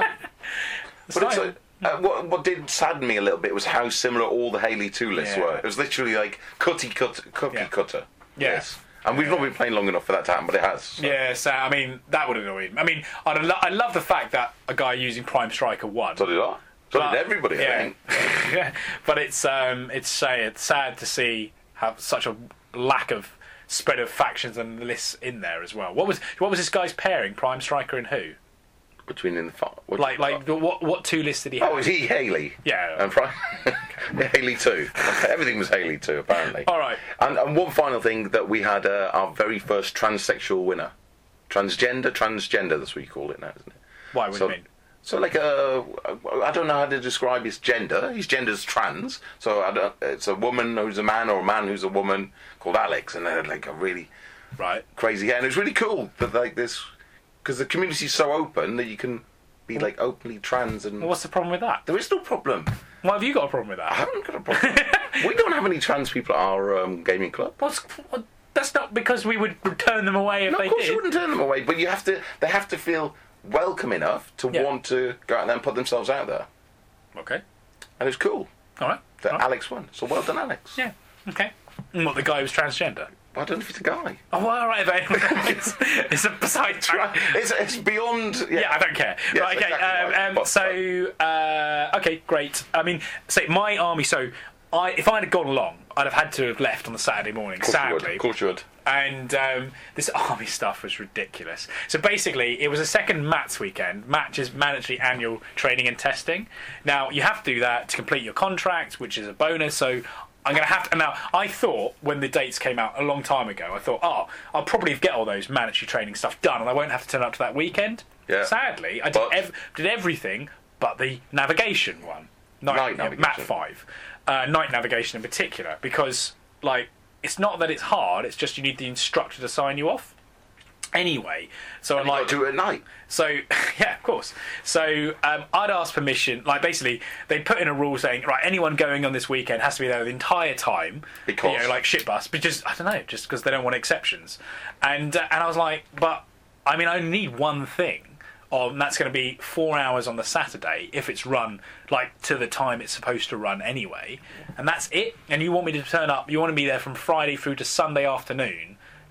But it's fine. like, uh, what, what did sadden me a little bit was how similar all the Haley two lists Yeah. were. It was literally like cookie cutter, cookie Yeah. cutter. Yeah. Yes. And we've not been playing long enough for that to happen, but it has. So. Yeah, so I mean that would annoy him. I mean, I'd lo- I love the fact that a guy using Prime Striker won. So did I. So But- did everybody, I yeah. think. Yeah, but it's um, it's sad, sad to see have such a lack of spread of factions and lists in there as well. What was what was this guy's pairing? Prime Striker and who? Between in the fa- what- Like like the, what what two lists did he have? Oh, was he Haley? Yeah. And Pri- Haley two. Everything was Haley two, apparently. All right. And, and one final thing that we had uh, our very first transsexual winner. Transgender, transgender, that's what you call it now, isn't it? Why? What So- do you mean? So, like, uh, I don't know how to describe his gender. His gender's trans. So, I don't, it's a woman who's a man or a man who's a woman called Alex. And they had, like, a really Right. crazy hair. And it was really cool that, like, this... Because the community's so open that you can be, like, openly trans and... Well, what's the problem with that? There is no problem. Why have you got a problem with I that? haven't got a problem. We don't have any trans people at our um, gaming club. What's what, that's not because we would turn them away if No, they of course did. you wouldn't turn them away, but you have to. They have to feel welcome enough to Yeah. want to go out there and put themselves out there. Okay. And it's cool All right. that All right. Alex won. So well done, Alex. Yeah. Okay. And what the guy was transgender? Well, I don't know if he's a guy. Oh, well, all right then. it's, it's a beside track. It's, it's beyond. Yeah. Yeah, I don't care. Yes, right, okay. exactly um, right. um, But- so, uh, okay, great. I mean, say my army. So, I if I had gone along, I'd have had to have left on the Saturday morning. Of course you would. Sadly, Of course you would. and um, this army stuff was ridiculous. So basically, it was a second MATS weekend. MATS is mandatory annual training and testing. Now you have to do that to complete your contract, which is a bonus. So I'm going to have to. Now I thought when the dates came out a long time ago, I thought, oh, I'll probably get all those mandatory training stuff done, and I won't have to turn up to that weekend. Yeah. Sadly, I did But- ev- did everything but the navigation one. Night, Night yeah, navigation. MAT five, uh, night navigation in particular, because like. It's not that it's hard, it's just you need the instructor to sign you off. Anyway, so I'm You like, got to do it at night. so yeah, of course. So um, I'd ask permission, like basically they put in a rule saying, right, anyone going on this weekend has to be there the entire time, Because? you know, like shit bus, but just I don't know, just because they don't want exceptions. And uh, and I was like, but I mean, I only need one thing. Or and that's going to be four hours on the Saturday if it's run like to the time it's supposed to run anyway, and that's it. And you want me to turn up? You want to be there from Friday through to Sunday afternoon,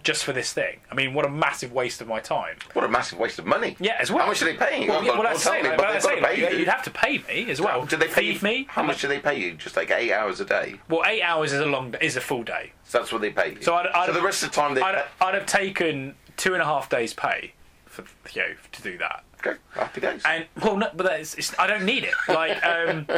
just for this thing. I mean, what a massive waste of my time. What a massive waste of money. Yeah, as well. How much are they paying? Well, Oh, yeah, God, well, don't that's tell it, me, like, but that's they've got to it, pay like, you. You'd have to pay me as well. Do they pay Feed me? How much do they pay you? Just like eight hours a day? Well, eight hours is a long is a full day. So that's what they pay you. So, I'd, I'd, so the rest of the time they I'd, pay... I'd have taken two and a half days' pay for you know to do that. Okay, happy days. And well, no, but that's, it's, I don't need it. Like, um,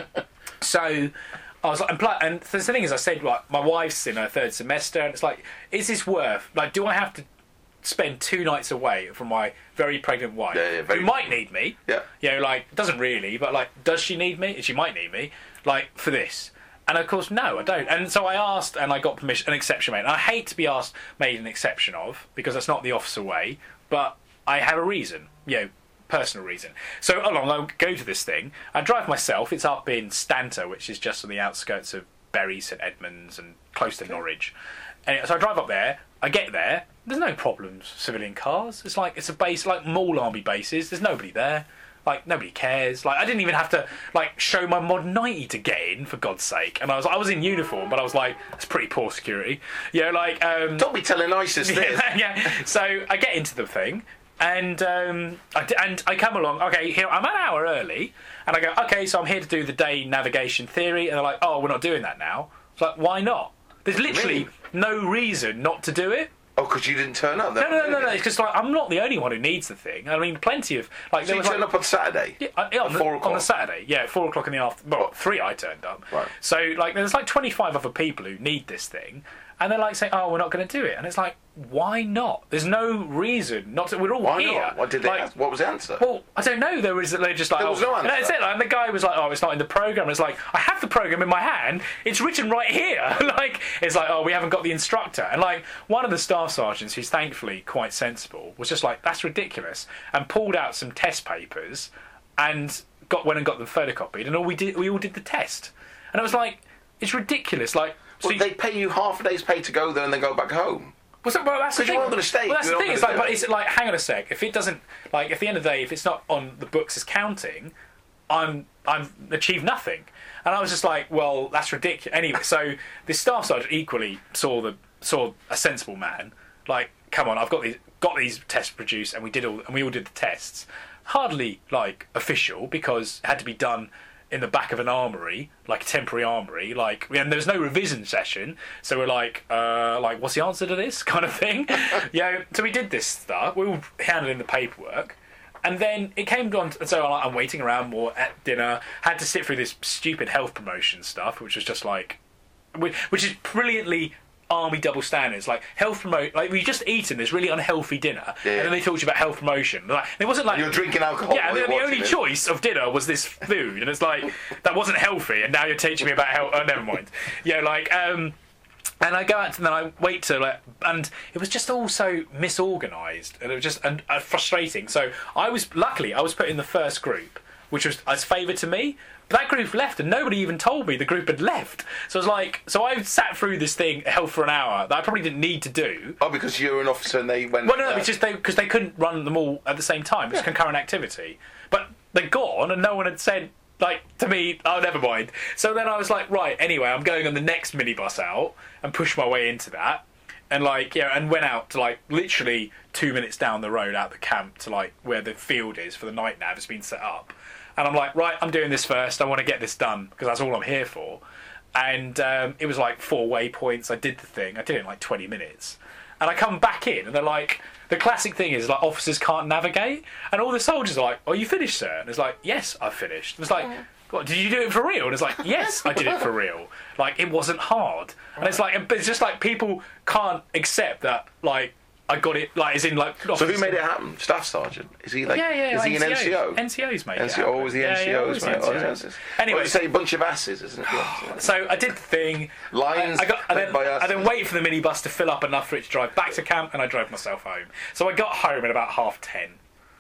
so I was like, and, pl- and the thing is, I said, like, my wife's in her third semester, and it's like, is this worth? Like, do I have to spend two nights away from my very pregnant wife, Yeah, yeah, very- who might need me? Yeah. You know, like, doesn't really, but like, does she need me? She might need me, like, for this. And of course, no, I don't. And so I asked, and I got permission, an exception made. And I hate to be asked, made an exception of, because that's not the officer way. But I have a reason, you know, personal reason. So along, I go to this thing. I drive myself. It's up in Stanter, which is just on the outskirts of Bury, St Edmunds, and close to Norwich. And so I drive up there. I get there. There's no problems. Civilian cars. It's like it's a base, like mall army bases. There's nobody there. Like, nobody cares. Like, I didn't even have to, like, show my mod ninety to get in, for God's sake. And I was I was in uniform, but I was like, that's pretty poor security. You know, like... Um, Don't be telling ISIS this. yeah, yeah. So I get into the thing, and um, I, d- and I come along, okay, here, I'm an hour early, and I go, okay, so I'm here to do the day navigation theory, and they're like, oh, we're not doing that now. It's like, why not? There's literally Really? no reason not to do it. Oh, because you didn't turn up? No, no, no, no, no. It's because like I'm not the only one who needs the thing. I mean, plenty of like. So there you was, turned like, up on Saturday? Yeah, uh, yeah, on, the, four on o'clock? the Saturday. Yeah, four o'clock in the afternoon. Well, three I turned up. Right. So like, there's like twenty-five other people who need this thing, and they're like saying, "Oh, we're not going to do it," and it's like, why not? There's no reason not to. We're all Why here. not? What did they like, ask? What was the answer? Well, I don't know. There was they're just like There was oh, no answer. That's it. Like, and the guy was like, "Oh, it's not in the program." It's like I have the program in my hand. It's written right here. Like it's like, "Oh, we haven't got the instructor." And like one of the staff sergeants, who's thankfully quite sensible, was just like, "That's ridiculous," and pulled out some test papers and got went and got them photocopied, and all we did, we all did the test, and it was like, it's ridiculous. Like, so Well, you- they pay you half a day's pay to go there and then go back home. Well, so, well, that's the Because you thing. weren't gonna stay, Well, that's you the weren't thing. It's gonna like, do but it. it's like, hang on a sec. If it doesn't, like, at the end of the day, if it's not on the books as counting, I'm I've achieved nothing. And I was just like, well, that's ridiculous. Anyway, so the staff sergeant equally saw the saw a sensible man. Like, come on, I've got these got these tests produced, and we did all and we all did the tests. Hardly like official because it had to be done in the back of an armoury, like a temporary armoury, like, and there was no revision session, so we're like, uh, like, what's the answer to this kind of thing? You know, so we did this stuff, we all handed in the paperwork, and then it came on, so I'm, like, I'm waiting around more at dinner, had to sit through this stupid health promotion stuff, which was just like, which, which is brilliantly army double standards, like health promote, like we just eaten this really unhealthy dinner, Yeah. and then they talked to you about health promotion. Like it wasn't like You're drinking alcohol Yeah, while the, you're the watching only it. choice of dinner was this food, and it's like that wasn't healthy, and now you're teaching me about health. Oh, never mind. Yeah, like um. And I go out and then I wait to like, and it was just all so misorganised, and it was just and, uh, frustrating. So I was luckily I was put in the first group, which was as favoured to me. But that group left, and nobody even told me the group had left. So I was like, so I sat through this thing held for an hour that I probably didn't need to do. Oh, because you're an officer and they went... Well, no, no, uh, it's just they because they couldn't run them all at the same time. It's concurrent activity. But they'd gone, and no one had said like to me, "Oh, never mind." So then I was like, right, anyway, I'm going on the next minibus out and pushed my way into that, and like yeah, and went out to like literally two minutes down the road out the camp to like where the field is for the night nav has been set up. And I'm like, right, I'm doing this first. I want to get this done because that's all I'm here for. And um, it was like four waypoints. I did the thing. I did it in like twenty minutes. And I come back in, and they're like, the classic thing is like officers can't navigate, and all the soldiers are like, "Oh, you finished, sir?" And it's like, "Yes, I've finished." It's like, "What? Did you do it for real?" And it's like, "Yes, I did it for real." Like it wasn't hard, and it's like, it's just like people can't accept that. Like I got it. Like as in like. So who made it happen? Staff sergeant? Is he like? Yeah, yeah. Is he an N N C O? N C Os made it N C O, happen. always the Yeah, N C Os, yeah, always the mate. N C Os. Oh, yes, yes. Anyway, Well, you say a bunch of asses, isn't it? Yeah. so I did the thing. Lions I, I got, and led then, by us. I then waited for the minibus to fill up enough for it to drive back to camp, and I drove myself home. So I got home at about half ten.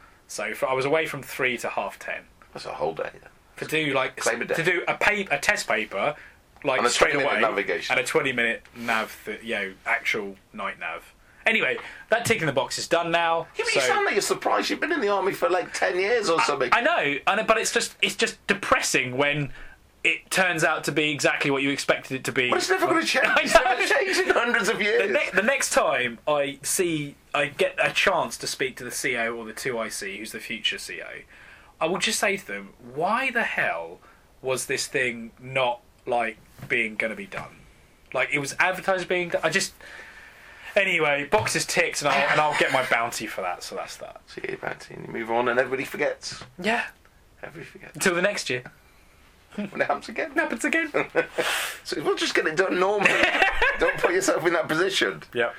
So for, I was away from three to half ten That's a whole day. to do like Claim a day. to do a paper, a test paper, like And a straight twenty minute away, navigation. and a twenty minute nav, th- you know, actual night nav. Anyway, that tick in the box is done now. Yeah, but so- you sound like you're surprised. You've been in the army for like ten years or something. I know, I know, but it's just it's just depressing when it turns out to be exactly what you expected it to be. But it's never going to change. It's never changed in hundreds of years. The, ne- the next time I see, I get a chance to speak to the C O or the two I C, who's the future C O, I will just say to them, why the hell was this thing not, like, being going to be done? Like, it was advertised being done. I just... Anyway, boxes ticked, and I'll, and I'll get my bounty for that, so that's that. So you get your bounty, and you move on, and everybody forgets. Yeah. Everybody forgets. Until the next year. When it happens again. It happens again. So we'll just get it done normally. Don't put yourself in that position. Yep.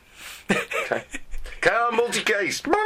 Okay. Car multi-case. So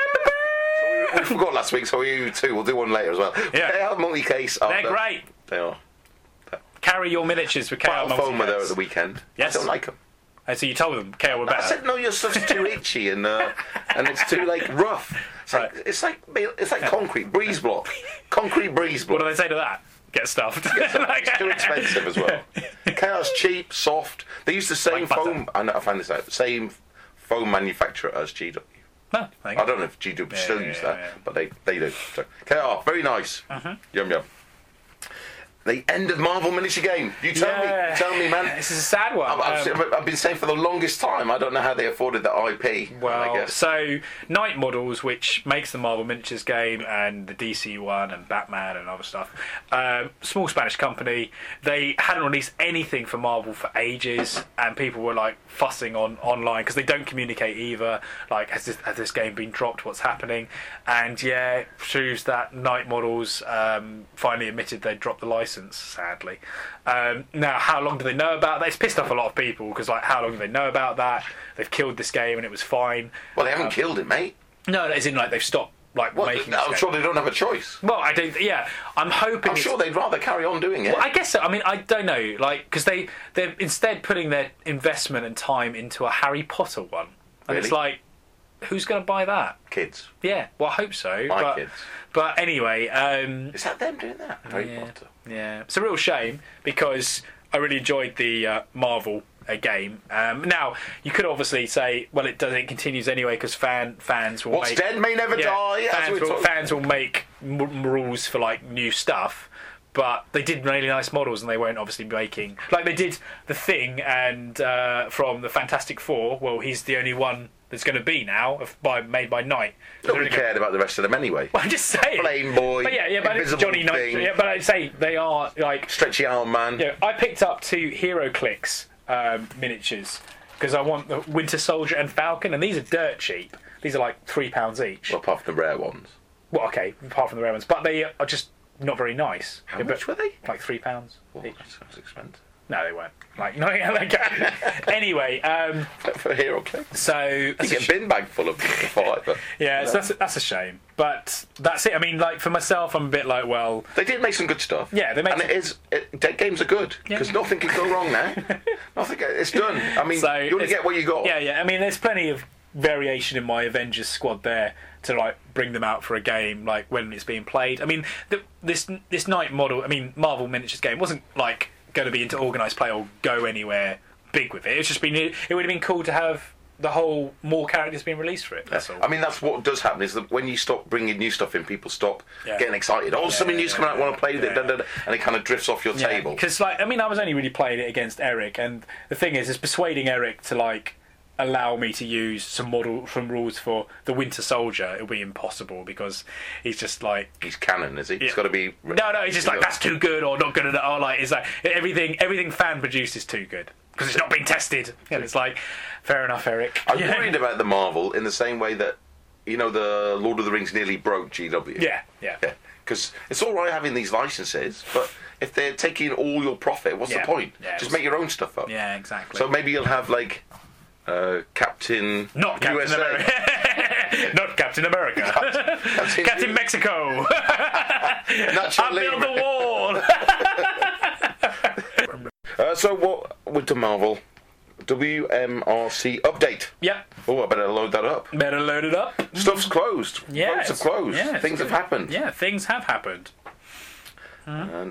we, we forgot last week, so you two will do one later as well. Yeah. K R multi-case. They're the, great. They are. Carry your miniatures with K R multi-case. Phone were there at the weekend. Yes. I don't like them. Oh, so you told them K R were better? I said no, your stuff's too itchy and uh, and it's too like rough. It's like Right. it's like it's like concrete breeze block, concrete breeze block. What do they say to that? Get stuffed. It's too expensive as well. K R's cheap, soft. They use the same Like butter. foam. I know, I found this out. Same foam manufacturer as G W. No, thank I you. don't know if G W Yeah, still yeah, use yeah, that, yeah. but they they do. So, K R, very nice. Uh-huh. Yum yum. The end of Marvel miniature game. You tell Yeah. me, tell me, man. This is a sad one. I've, Um, I've, I've been saying for the longest time. I don't know how they afforded that I P. Well, I guess. so Night Models, which makes the Marvel Miniatures game and the D C one and Batman and other stuff, um, small Spanish company. They hadn't released anything for Marvel for ages, and people were like fussing on online because they don't communicate either. Like, has this, has this game been dropped? What's happening? And yeah, it proves that Night Models um, finally admitted they dropped the license. Sadly, um, now how long do they know about that? It's pissed off a lot of people because, like, how long do they know about that? They've killed this game and it was fine. Well, they haven't Um, killed it, mate. No, as in, like, they've stopped like Well, making. I'm this sure game. they don't have a choice. Well, I don't. Yeah, I'm hoping. I'm it's- sure they'd rather carry on doing it. Well, I guess so. I mean, I don't know, like, because they they're instead putting their investment and time into a Harry Potter one, and it's Really? like, who's going to buy that? Kids. Yeah, well, I hope so. My but, kids. But anyway, um, Is that them doing that? Harry yeah, Potter. yeah, it's a real shame because I really enjoyed the uh, Marvel uh, game. Um, now you could obviously say, well, it does. It continues anyway because fan fans will What's make, dead may never yeah, die. as Fans we're will, talking- fans will make m- m- rules for like new stuff. But they did really nice models, and they weren't obviously making like they did the Thing and uh, from the Fantastic Four. Well, he's the only one that's going to be now of, by made by Knight. Nobody cared about the rest of them anyway. I'm just saying. Flame Boy, But yeah, yeah, but Invisible Johnny Knight. Thing. Yeah, but I'd say they are like. Stretchy Arm Man. Yeah, I picked up two Hero Clicks um, miniatures because I want the Winter Soldier and Falcon, and these are dirt cheap. These are like three pounds each. Well, apart from the rare ones. Well, okay, apart from the rare ones, but they are just not very nice. How Yeah, much but were they? Like three pounds Oh, each. that sounds expensive. No, they weren't. Like no, like, anyway. Um, For a Hero Click. so You that's a get sh- a bin bag full of five. yeah, so that's a, that's a shame. But that's it. I mean, like for myself, I'm a bit like, well, They did make some good stuff. Yeah, they make and some- it is. It, dead games are good Yeah. because nothing can go wrong now. Nothing. It's done. I mean, So you only it's- get what you got. yeah, yeah. I mean, there's plenty of variation in my Avengers squad there to like bring them out for a game, like when it's being played. I mean, the, this this Night Model, I mean, Marvel Miniatures game wasn't like going to be into organised play or go anywhere big with it. It's just been it would have been cool to have the whole more characters being released for it. That's all. I mean, that's what does happen is that when you stop bringing new stuff in, people stop Yeah. getting excited. Oh, something yeah, new's yeah, coming out, I want to play with yeah. it, da, da, da, and it kind of drifts off your table. Because, like, I mean, I was only really playing it against Eric, and the thing is, is persuading Eric to like allow me to use some model some rules for the Winter Soldier. It'll be impossible because he's just like. He's canon, is he? Yeah. He's got to be. No, no, he's just like that's too good or not good enough. Or like it's like everything, everything fan produced is too good because it's not been tested. And it's like, fair enough, Eric. I'm yeah. worried about the Marvel in the same way that, you know, the Lord of the Rings nearly broke G W. Yeah, yeah, Yeah. Because it's all right having these licenses, but if they're taking all your profit, what's Yeah. the point? Yeah, it Just was- make your own stuff up. yeah, exactly. So maybe you'll have like uh, Captain not Captain U S A. America. Not Captain America. Captain, Captain Mexico. Natural I built the wall. Uh, so what with the Marvel W M R C update? Yeah, Oh, I better load that up. better load it up. Stuff's closed. Yeah, Roads have it's- closed. yeah, it's Things good. have happened. Yeah, things have happened. And,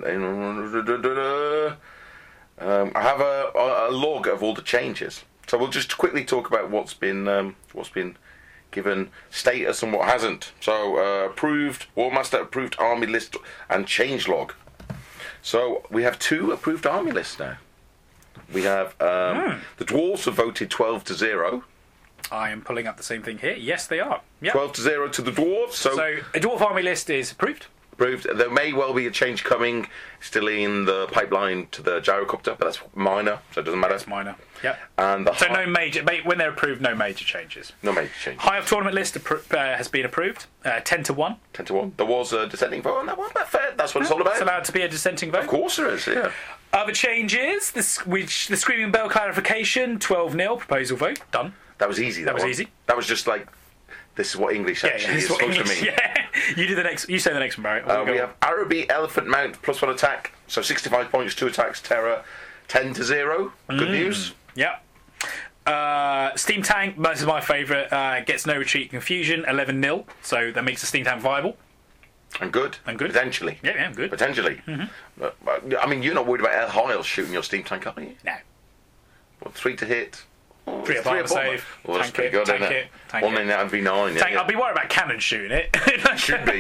um, I have a, a, a log of all the changes. So we'll just quickly talk about what's been um, what's been given status and what hasn't. So uh, approved, War Master approved army list and change log. So we have two approved army lists now. We have um, Mm. the Dwarves have voted twelve to zero. I am pulling up the same thing here. Yes, they are. Yep. twelve to zero to the Dwarves. So, So a dwarf army list is approved. approved. There may well be a change coming, still in the pipeline to the gyrocopter, but that's minor, so it doesn't matter. That's minor. Yep. And the So high- no major. ma- When they're approved, no major changes. no major change. High of tournament list appro- uh, has been approved. Uh, ten to one. ten to one. There was a dissenting vote on that one. That's fair. That's what it's all about. It's allowed to be a dissenting vote. Of course there is. Yeah. Other changes. The, s- which the Screaming Bell clarification. twelve nil. Proposal vote done. That was easy. That, was one. easy. That was just like, this is what English Yeah, actually yeah, is this is what supposed English- to mean. yeah. You do the next. You say the next one, Barry. Uh, We'll we go- have Araby Elephant Mount plus one attack, so sixty-five points, two attacks. Terror, ten to zero. Good news. Yep. Uh, Steam Tank, this is my favourite, uh, gets no retreat confusion, eleven nil, so that makes the Steam Tank viable. And good. And good. Potentially. Yeah, yeah, good. Potentially. But, but, I mean, you're not worried about El Heil shooting your Steam Tank, are you? No. What, three to hit? Oh, Three it's of armor a bomber. save, Well, that's tank pretty it, good, tank isn't it, it? tank One it. in that V nine. Tank, yeah. I'll be worried about cannon shooting it. Should be.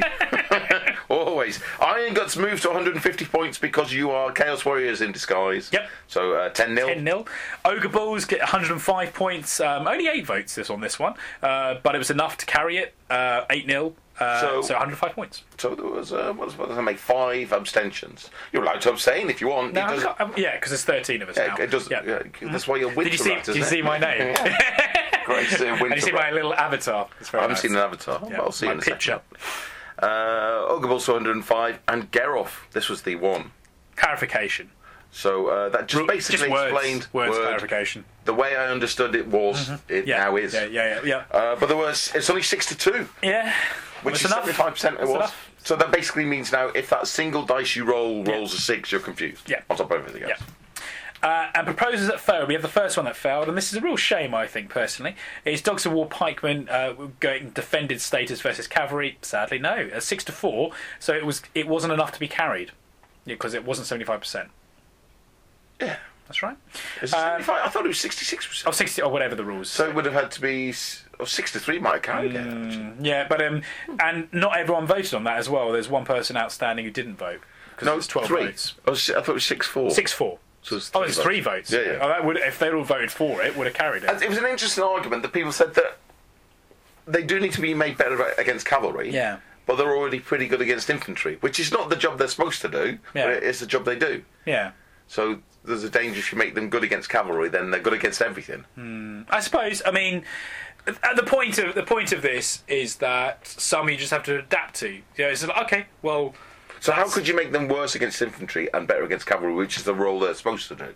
Always. Iron Guts moved to one hundred fifty points because you are Chaos Warriors in disguise. Yep. So uh, ten nil. ten nil. Ogre Bulls get one hundred five points. Um, only eight votes this on this one, uh, but it was enough to carry it. Uh, eight nil. Uh, so, So- one hundred five points. So there was, uh, what was what did I make? Five abstentions. You're allowed to abstain if you want. No, It does- um, yeah, because there's thirteen of us yeah, now. it does. Yeah. Yeah, that's why you're with Did you the see? rat, Did you isn't see it? my name? Great uh, Have winter you seen rat. my little avatar? It's very I haven't nice. seen an avatar. Yeah, but I'll see my in a picture. second. Uh, Ogre Bulls one hundred five and Geroff. This was the one. Clarification. So uh, that just basically Just words, explained words word. clarification. The way I understood it was it Yeah. now is. Yeah, yeah, yeah. Uh, but there was it's only six to two, Yeah. yeah. which That's is enough. seventy-five percent it That's was. enough. So that basically means now if that single dice you roll rolls a six, you're confused. Yeah. On top of everything else. Yeah. Uh, and proposals that failed. We have the first one that failed, and this is a real shame, I think, personally. Is Dogs of War Pikemen uh, going defended status versus cavalry? Sadly, no. A six to four, so it was it wasn't enough to be carried because it wasn't seventy-five percent. Yeah. That's right. Is it Um, seventy-five? I thought it was sixty-six Or percent. sixty, or whatever the rules. So it would have had to be s- or six to three might have carried it. actually. Yeah, but um, and not everyone voted on that as well. There's one person outstanding who didn't vote because No, it was twelve three. votes. I, was, I thought it was six four. Six four. So it's Oh, it's three votes. Yeah, yeah. Oh, that would if they all voted for it, would have carried it. It was an interesting argument that people said that they do need to be made better against cavalry. Yeah. But they're already pretty good against infantry, which is not the job they're supposed to do, Yeah. but it's the job they do. Yeah. So there's a danger if you make them good against cavalry, then they're good against everything. I suppose. I mean, at the point of the point of this is that some you just have to adapt to. You know, it's like, okay, well, So how that's- could you make them worse against infantry and better against cavalry, which is the role they're supposed to do?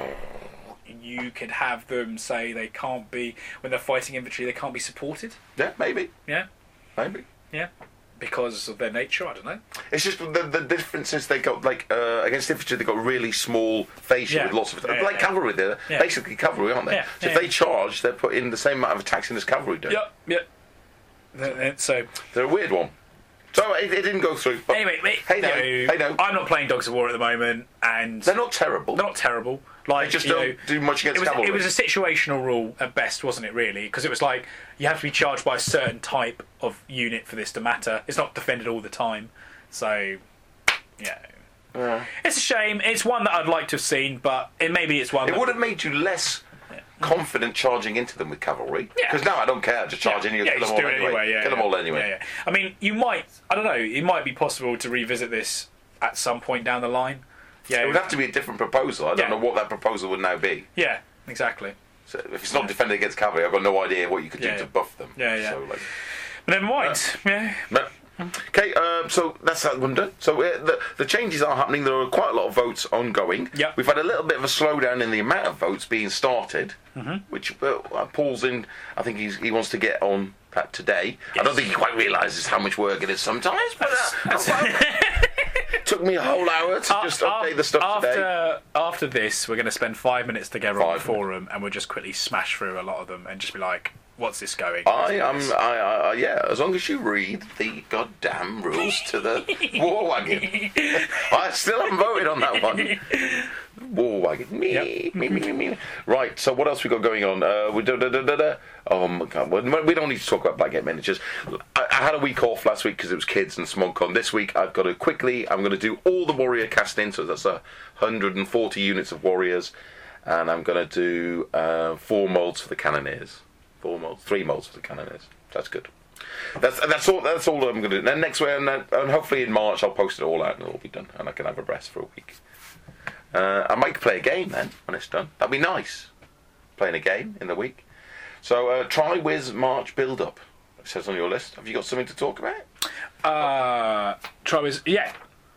you could have them say they can't be when they're fighting infantry, they can't be supported. Yeah, maybe, Yeah, maybe. yeah, because of their nature. I don't know. It's just the, the difference is they got like uh, against infantry they got really small fascia Yeah. with lots of Yeah, like yeah. cavalry. They're Yeah. basically cavalry, aren't they? Yeah, So if yeah. they charge, they're put in the same amount of attacks in as cavalry do. Yep, yep. Th- th- So They're a weird one. So it, it didn't go through. But anyway, mate, hey no, you know, hey no, I'm not playing Dogs of War at the moment, and they're not terrible. they're not terrible. Like They just you don't know, do much against it was, cavalry. it was a situational rule at best, wasn't it, really? Because it was like, you have to be charged by a certain type of unit for this to matter. It's not defended all the time. So, yeah. Yeah. It's a shame. It's one that I'd like to have seen, but it maybe it's one It that... would have made you less confident charging into them with cavalry. Yeah. Because now I don't care, just charge yeah, in you, yeah, kill just them all do it anyway. anyway. Yeah, kill them yeah. all anyway. Yeah, yeah. I mean, you might... I don't know. It might be possible to revisit this at some point down the line. Yeah, It would have to be a different proposal. I don't Yeah. know what that proposal would now be. Yeah, exactly. So if it's not defended against cavalry, I've got no idea what you could do Yeah, to yeah. buff them. Yeah, yeah. So, like, But never mind. yeah. no. Okay, um, so that's that one done. So uh, the, the changes are happening. There are quite a lot of votes ongoing. Yep. We've had a little bit of a slowdown in the amount of votes being started, Mm-hmm. which uh, Paul's in. I think he's, he wants to get on that today. I Yes. don't think he quite realises how much work it is sometimes, but uh, took me a whole hour to just update the stuff after, today. After this, we're going to spend five minutes together on the Five forum, and we'll just quickly smash through a lot of them and just be like, "What's this going?" I am, I, I, yeah. As long as you read the goddamn rules to the war wagon, I still haven't voted on that one. Whoa, I get me, Yep. me, me, me, me. Right, so what else we got going on? Uh, we do, da, da, da, da. Oh my god, we don't need to talk about Blackgate Miniatures. I, I had a week off last week because it was kids and SmogCon. This week I've got to quickly, I'm going to do all the Warrior casting, so that's a one hundred forty units of Warriors, and I'm going to do uh, four molds for the Cannoneers. Four molds, three molds for the Cannoneers. That's good. That's that's all. That's all I'm going to do. And next week, and, then, and hopefully in March, I'll post it all out and it'll be done, and I can have a rest for a week. Uh, I might play a game then when it's done. That'd be nice. Playing a game in the week. So uh, try Wiz March build up. It says on your list. Have you got something to talk about? Uh, try was yeah.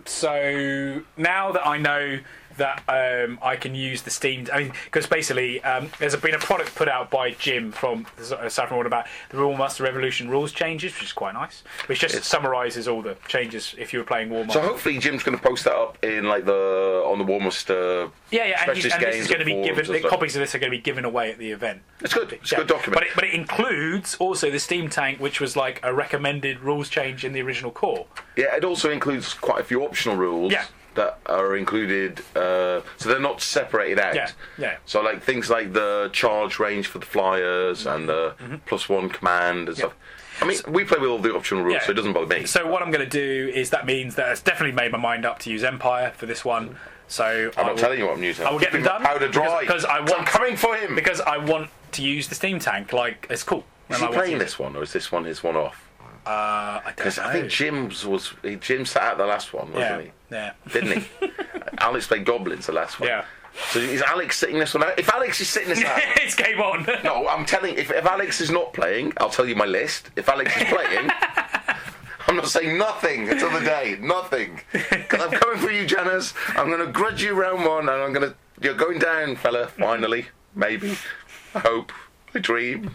So now that I know that um, I can use the Steam, I mean, because basically um, there's been a product put out by Jim from Saffron World about the War Master Revolution rules changes, which is quite nice. Which just it's, summarises all the changes if you were playing War Master. So hopefully Jim's going to post that up in like the on the War Master. Yeah, yeah, and, you, and this is going to be given. The stuff. Copies of this are going to be given away at the event. It's good. It's yeah. a good document. But it, but it includes also the Steam Tank, which was like a recommended rules change in the original core. Yeah, it also includes quite a few optional rules. Yeah. That are included, uh, so they're not separated out. Yeah, yeah. So like things like the charge range for the flyers mm-hmm. and the mm-hmm. plus one command and yeah. stuff. I mean, so, we play with all the optional rules, yeah. so it doesn't bother me. So what I'm going to do is that means that I've definitely made my mind up to use Empire for this one. So I'm I not will, telling you what I'm using. I will get them done. Powder dry. Because I want I'm coming for him. Because I want to use the Steam Tank. Like it's cool. Is he playing this one, or is this one his one off? Uh, I don't know. I think Jim's was Jim sat out the last one, wasn't yeah. he? Yeah. Didn't he? Alex played Goblins the last one. Yeah. So is Alex sitting this one out? If Alex is sitting this out, it's game on. No, I'm telling. If, if Alex is not playing, I'll tell you my list. If Alex is playing, I'm not saying nothing until the day. Nothing. Because I'm coming for you, Janners. I'm going to grudge you round one, and I'm going to. You're going down, fella. Finally, maybe. I hope. I dream.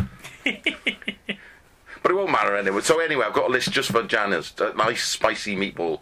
But it won't matter anyway. So anyway, I've got a list just for Janners. A nice spicy meatball.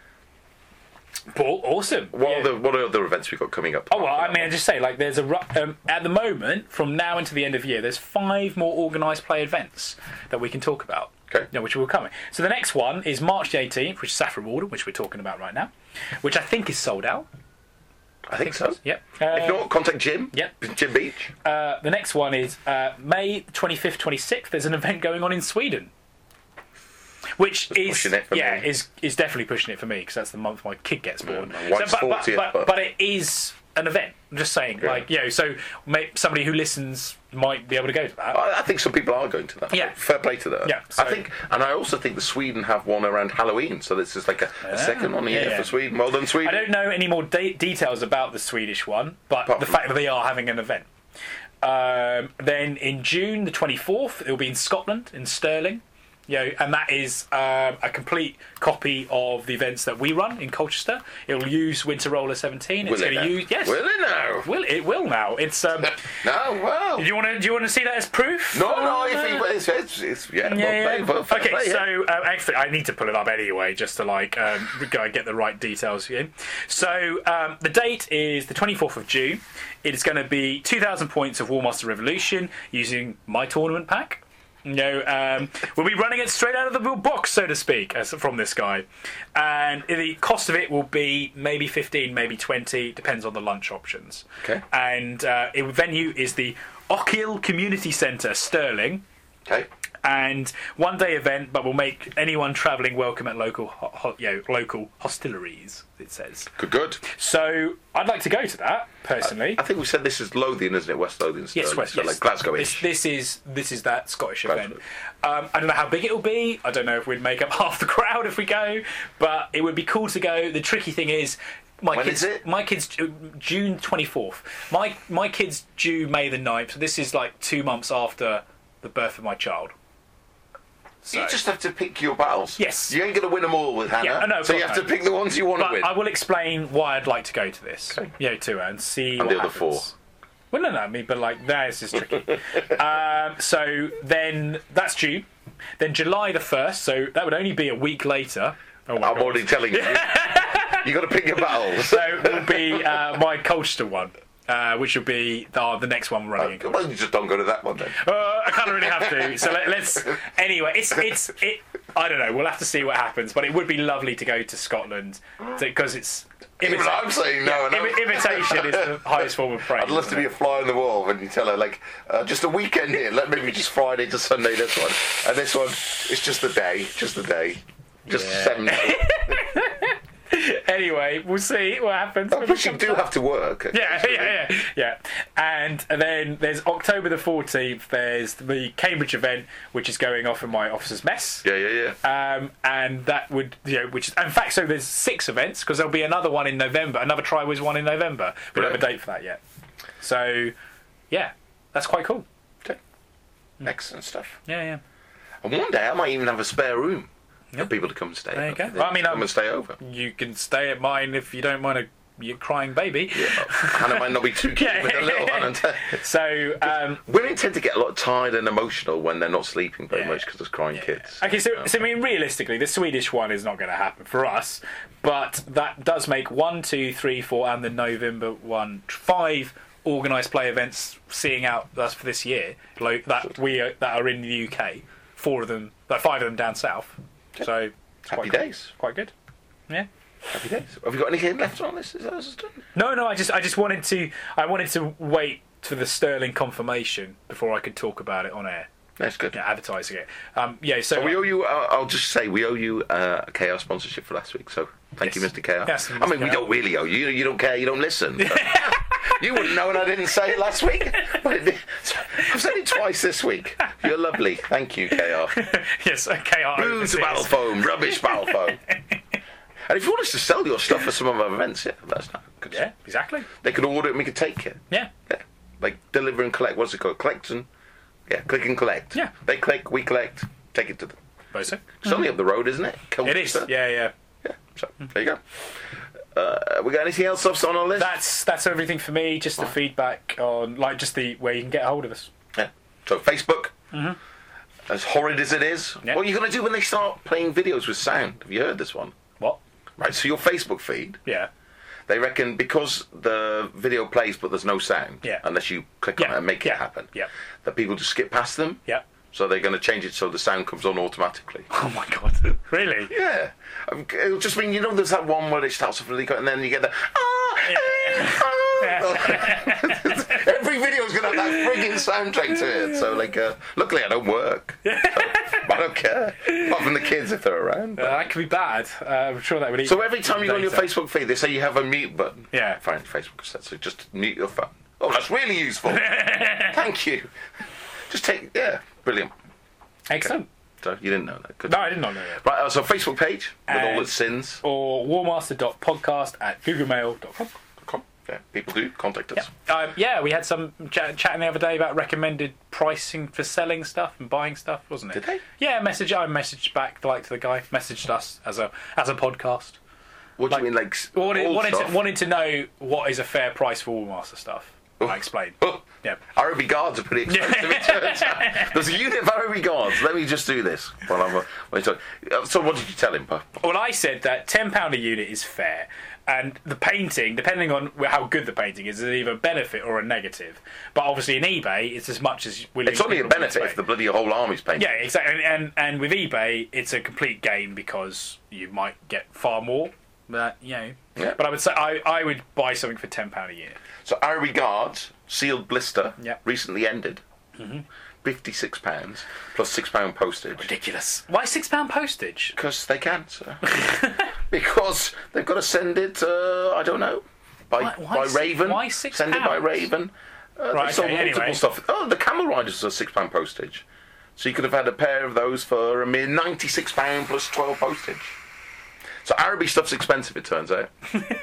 Paul, awesome. What yeah. are the what are the events we've got coming up? Oh well, I mean, I just say like there's a um, at the moment from now until the end of the year, there's five more organised play events that we can talk about. Okay. You know, which will come. So the next one is March the eighteenth, which is Saffron Warden, which we're talking about right now, which I think is sold out. I think so. Yep. Uh, if not, contact Jim. Yep. Jim Beach. Uh, the next one is uh, May twenty-fifth, twenty-sixth. There's an event going on in Sweden. Which That's is pushing it for yeah me. is is definitely pushing it for me because that's the month my kid gets born. Yeah, my wife's so, but, but, fortieth, but, but- but it is an event. I'm just saying, Yeah. like you know, so may, somebody who listens might be able to go to that. I, I think some people are going to that. Yeah. Fair play to that. Yeah, I so- think, and I also think the Sweden have one around Halloween, so this is like a, a second one a yeah, year yeah. for Sweden. Well done, Sweden. I don't know any more de- details about the Swedish one, but Apart the from- fact that they are having an event. Um, then in June the twenty-fourth, it will be in Scotland, in Stirling. You know, and that is um, a complete copy of the events that we run in Colchester. It will use Winter Roller seventeen. It's Will it going to now? use yes. Will it now? Will it will now? It's um. No, well. do you want to do you want to see that as proof? No, no, Uh, if he, it's, it's, it's, yeah, yeah, well, yeah. play, well, fair Okay, play, yeah. so uh, actually, I need to pull it up anyway, just to like um, go and get the right details for you. So um, the date is the twenty-fourth of June. It is going to be two thousand points of War Master Revolution using my tournament pack. You know, um, we'll be running it straight out of the box, so to speak, as from this guy. And the cost of it will be maybe fifteen, maybe twenty, depends on the lunch options. Okay. And uh, it, venue is the Ochil Community Centre, Stirling. Okay. And one day event, but we'll make anyone travelling welcome at local, ho- ho- you know, local hostilleries. It says. Good, good. So I'd like to go to that personally. I think we said this is Lothian, isn't it? West Lothian. Yes, Stirling, West. so Yes. like Glasgow-ish. This, this is this is that Scottish Glasgow. event. Um, I don't know how big it'll be. I don't know if we'd make up half the crowd if we go, but it would be cool to go. The tricky thing is. My When kids, is it? My kids, June twenty-fourth. My my kids due May the ninth. So this is like two months after the birth of my child. So. You just have to pick your battles. Yes. You ain't going to win them all with Hannah. Yeah, I know, of so you course have to not. pick the ones you want to But win. I will explain why I'd like to go to this. Okay. You know, too, and see And what the other happens. four. Well, no, no, I mean, but like, this is tricky. um, so then that's June. Then July the first, so that would only be a week later. Oh my I'm God. already telling you. you got to pick your battles. So it will be uh, my Colchester one, uh, which will be the, the next one we're running. in Well, you just don't go to that one then. Uh, I kind of really have to. So let, let's. Anyway, it's it's it. I don't know. We'll have to see what happens. But it would be lovely to go to Scotland because it's Even I'm saying no. Yeah, no. imi- imitation is the highest form of praise. I'd love to be a fly on the wall when you tell her, like, uh, just a weekend here, let maybe just Friday to Sunday, this one. And this one, it's just the day, just the day. Just Yeah. seven. Anyway, we'll see what happens. I when wish it you comes do up. have to work. Yeah, yeah, yeah, yeah. And then there's October the fourteenth. There's the Cambridge event, which is going off in my officer's mess. Yeah, yeah, yeah. Um, and that would, you know, which is, in fact, so there's six events because there'll be another one in November, another Triwiz one in November. We don't have a Brilliant. date for that yet. So, yeah, that's quite cool. Okay. Excellent stuff. Yeah, yeah. And one day I might even have a spare room Yeah. for people to come and stay. There you at. go. They Well, I mean, come um, and stay over. You can stay at mine if you don't mind a your crying baby. Yeah. Hannah might not be too keen Yeah. with the little one. So, um, Women tend to get a lot tired and emotional when they're not sleeping very Yeah. much because there's crying kids. okay, so, Um, so I mean, realistically, the Swedish one is not going to happen for us, but that does make one, two, three, four, and the November one five organised play events seeing out us for this year. Like that we are, that are in the U K. Four of them, like five of them down south. So it's Happy quite good. days. Quite good. Yeah. Happy days. Have you got anything left on this? Is that us done? No, no. I just, I just wanted to, I wanted to wait for the Sterling confirmation before I could talk about it on air. That's good. Yeah, advertising it. Um, yeah. So So we owe you. Uh, I'll just say we owe you uh, a K R sponsorship for last week. So thank Yes. you, Mister K R. Yes, I mean, Mister we K R. don't really owe you. You don't care. You don't listen. So. You wouldn't know, and I didn't say it last week. But it, I've said it twice this week. You're lovely. Thank you, K R. yes. Okay. I Blue to battle foam, rubbish battle foam. And if you want us to sell your stuff for some of our events, yeah, that's not good. Yeah. Exactly. They could order it and we could take it. Yeah. Yeah. Like deliver and collect. What's it called? Collect and yeah, click and collect. Yeah. They click, we collect, take it to them. Both It's only up the road, isn't it? It is. Colchester. Yeah. Yeah. Yeah. So there you go. Uh, we got anything else off on our list? That's that's everything for me. Just the feedback on, like, just the where you can get a hold of us. Yeah. So Facebook. As horrid as it is, Yeah. what are you going to do when they start playing videos with sound? Have you heard this one? What? Right. So your Facebook feed. Yeah. They reckon because the video plays but there's no sound, Yeah. unless you click on Yeah. it and make Yeah. it happen, Yeah. that people just skip past them. Yeah. So they're going to change it so the sound comes on automatically. Oh my god. Really? Yeah. Um, It'll just mean, you know, there's that one where it starts off really good and then you get the... Ah, eh, ah." Every video is going to have that frigging soundtrack to it. So, like, uh, luckily I don't work. So I don't care. Apart from the kids if they're around. Uh, that could be bad. Uh, I'm sure that would. Eat So every time you go on your data. Facebook feed, they say you have a mute button. Yeah. Fine, Facebook said so. Just mute your phone. Oh, that's really useful. Thank you. Just take, yeah, brilliant. Excellent. So you didn't know that. Good. No, I did not know that. Right, uh, so Facebook page with all And- its sins. Or warmaster.podcast at googlemail dot com. Com- Yeah, people do contact us. Um, yeah, we had some ch- chatting the other day about recommended pricing for selling stuff and buying stuff, wasn't it? Did they? Yeah, message. I messaged back like to the guy, messaged us as a as a podcast. What do Like- you mean, like s- Wanted, old wanted, stuff? to, wanted to know what is a fair price for Wallmaster stuff. I explained. Oh, Yeah. R O B guards are pretty expensive. it turns out. There's a unit of R O B guards. Let me just do this. While I'm, uh, while you're talking. Uh, so what did you tell him, Pa? Well, I said that ten pounds a unit is fair, and the painting, depending on how good the painting is, is either a benefit or a negative. But obviously, in eBay, it's as much as willing It's only a people to benefit pay. if the bloody whole army's painted. Yeah, exactly. And, and and with eBay, it's a complete gain because you might get far more. But you know, Yeah. but I would say I, I would buy something for ten pound a unit. So R O B guards, sealed blister, Yeah. recently ended. Mm-hmm. fifty-six pounds plus six pound postage. Ridiculous. Why six pound postage? Because they can, sir. Because they've got to send it, uh, I don't know, by, Why- why by six- Raven. why six Send it by pounds? Raven. Uh, Right, they sold okay, multiple anyway. stuff. Oh, the Camel Riders are six pound postage. So you could have had a pair of those for a mere ninety-six pounds plus twelve postage. So Araby stuff's expensive, it turns out.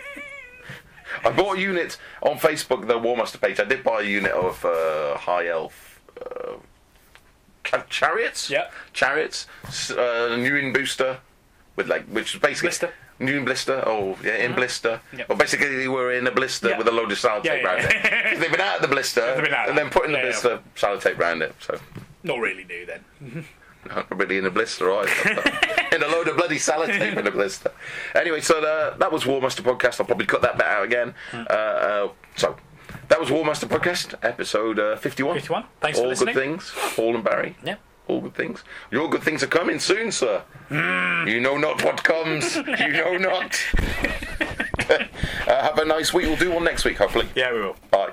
I bought a unit on Facebook, the Warmaster page. I did buy a unit of uh, High Elf uh, ca- chariots. Yeah. Chariots. S- Uh, new in booster, with like, which is basically Blister. new in blister. Oh, yeah, in blister. Yep. Well, basically they were in a blister Yeah. with a load of sellotape Yeah, yeah. around it. They've been out of the blister They've been out of and then that. put in the Yeah, yeah. blister, sellotape around it. So. Not really new then. Not really in a blister either. In a load of bloody sellotape in a blister. Anyway, so the, that was Warmaster Podcast. I'll probably cut that bit out again. Uh, uh, so, that was Warmaster Podcast, episode uh, fifty-one. fifty-one. Thanks All for listening. good things. Paul and Barry. Yeah. All good things. Your good things are coming soon, sir. You know not what comes. You know not. uh, have a nice week. We'll do one next week, hopefully. Yeah, we will. Bye.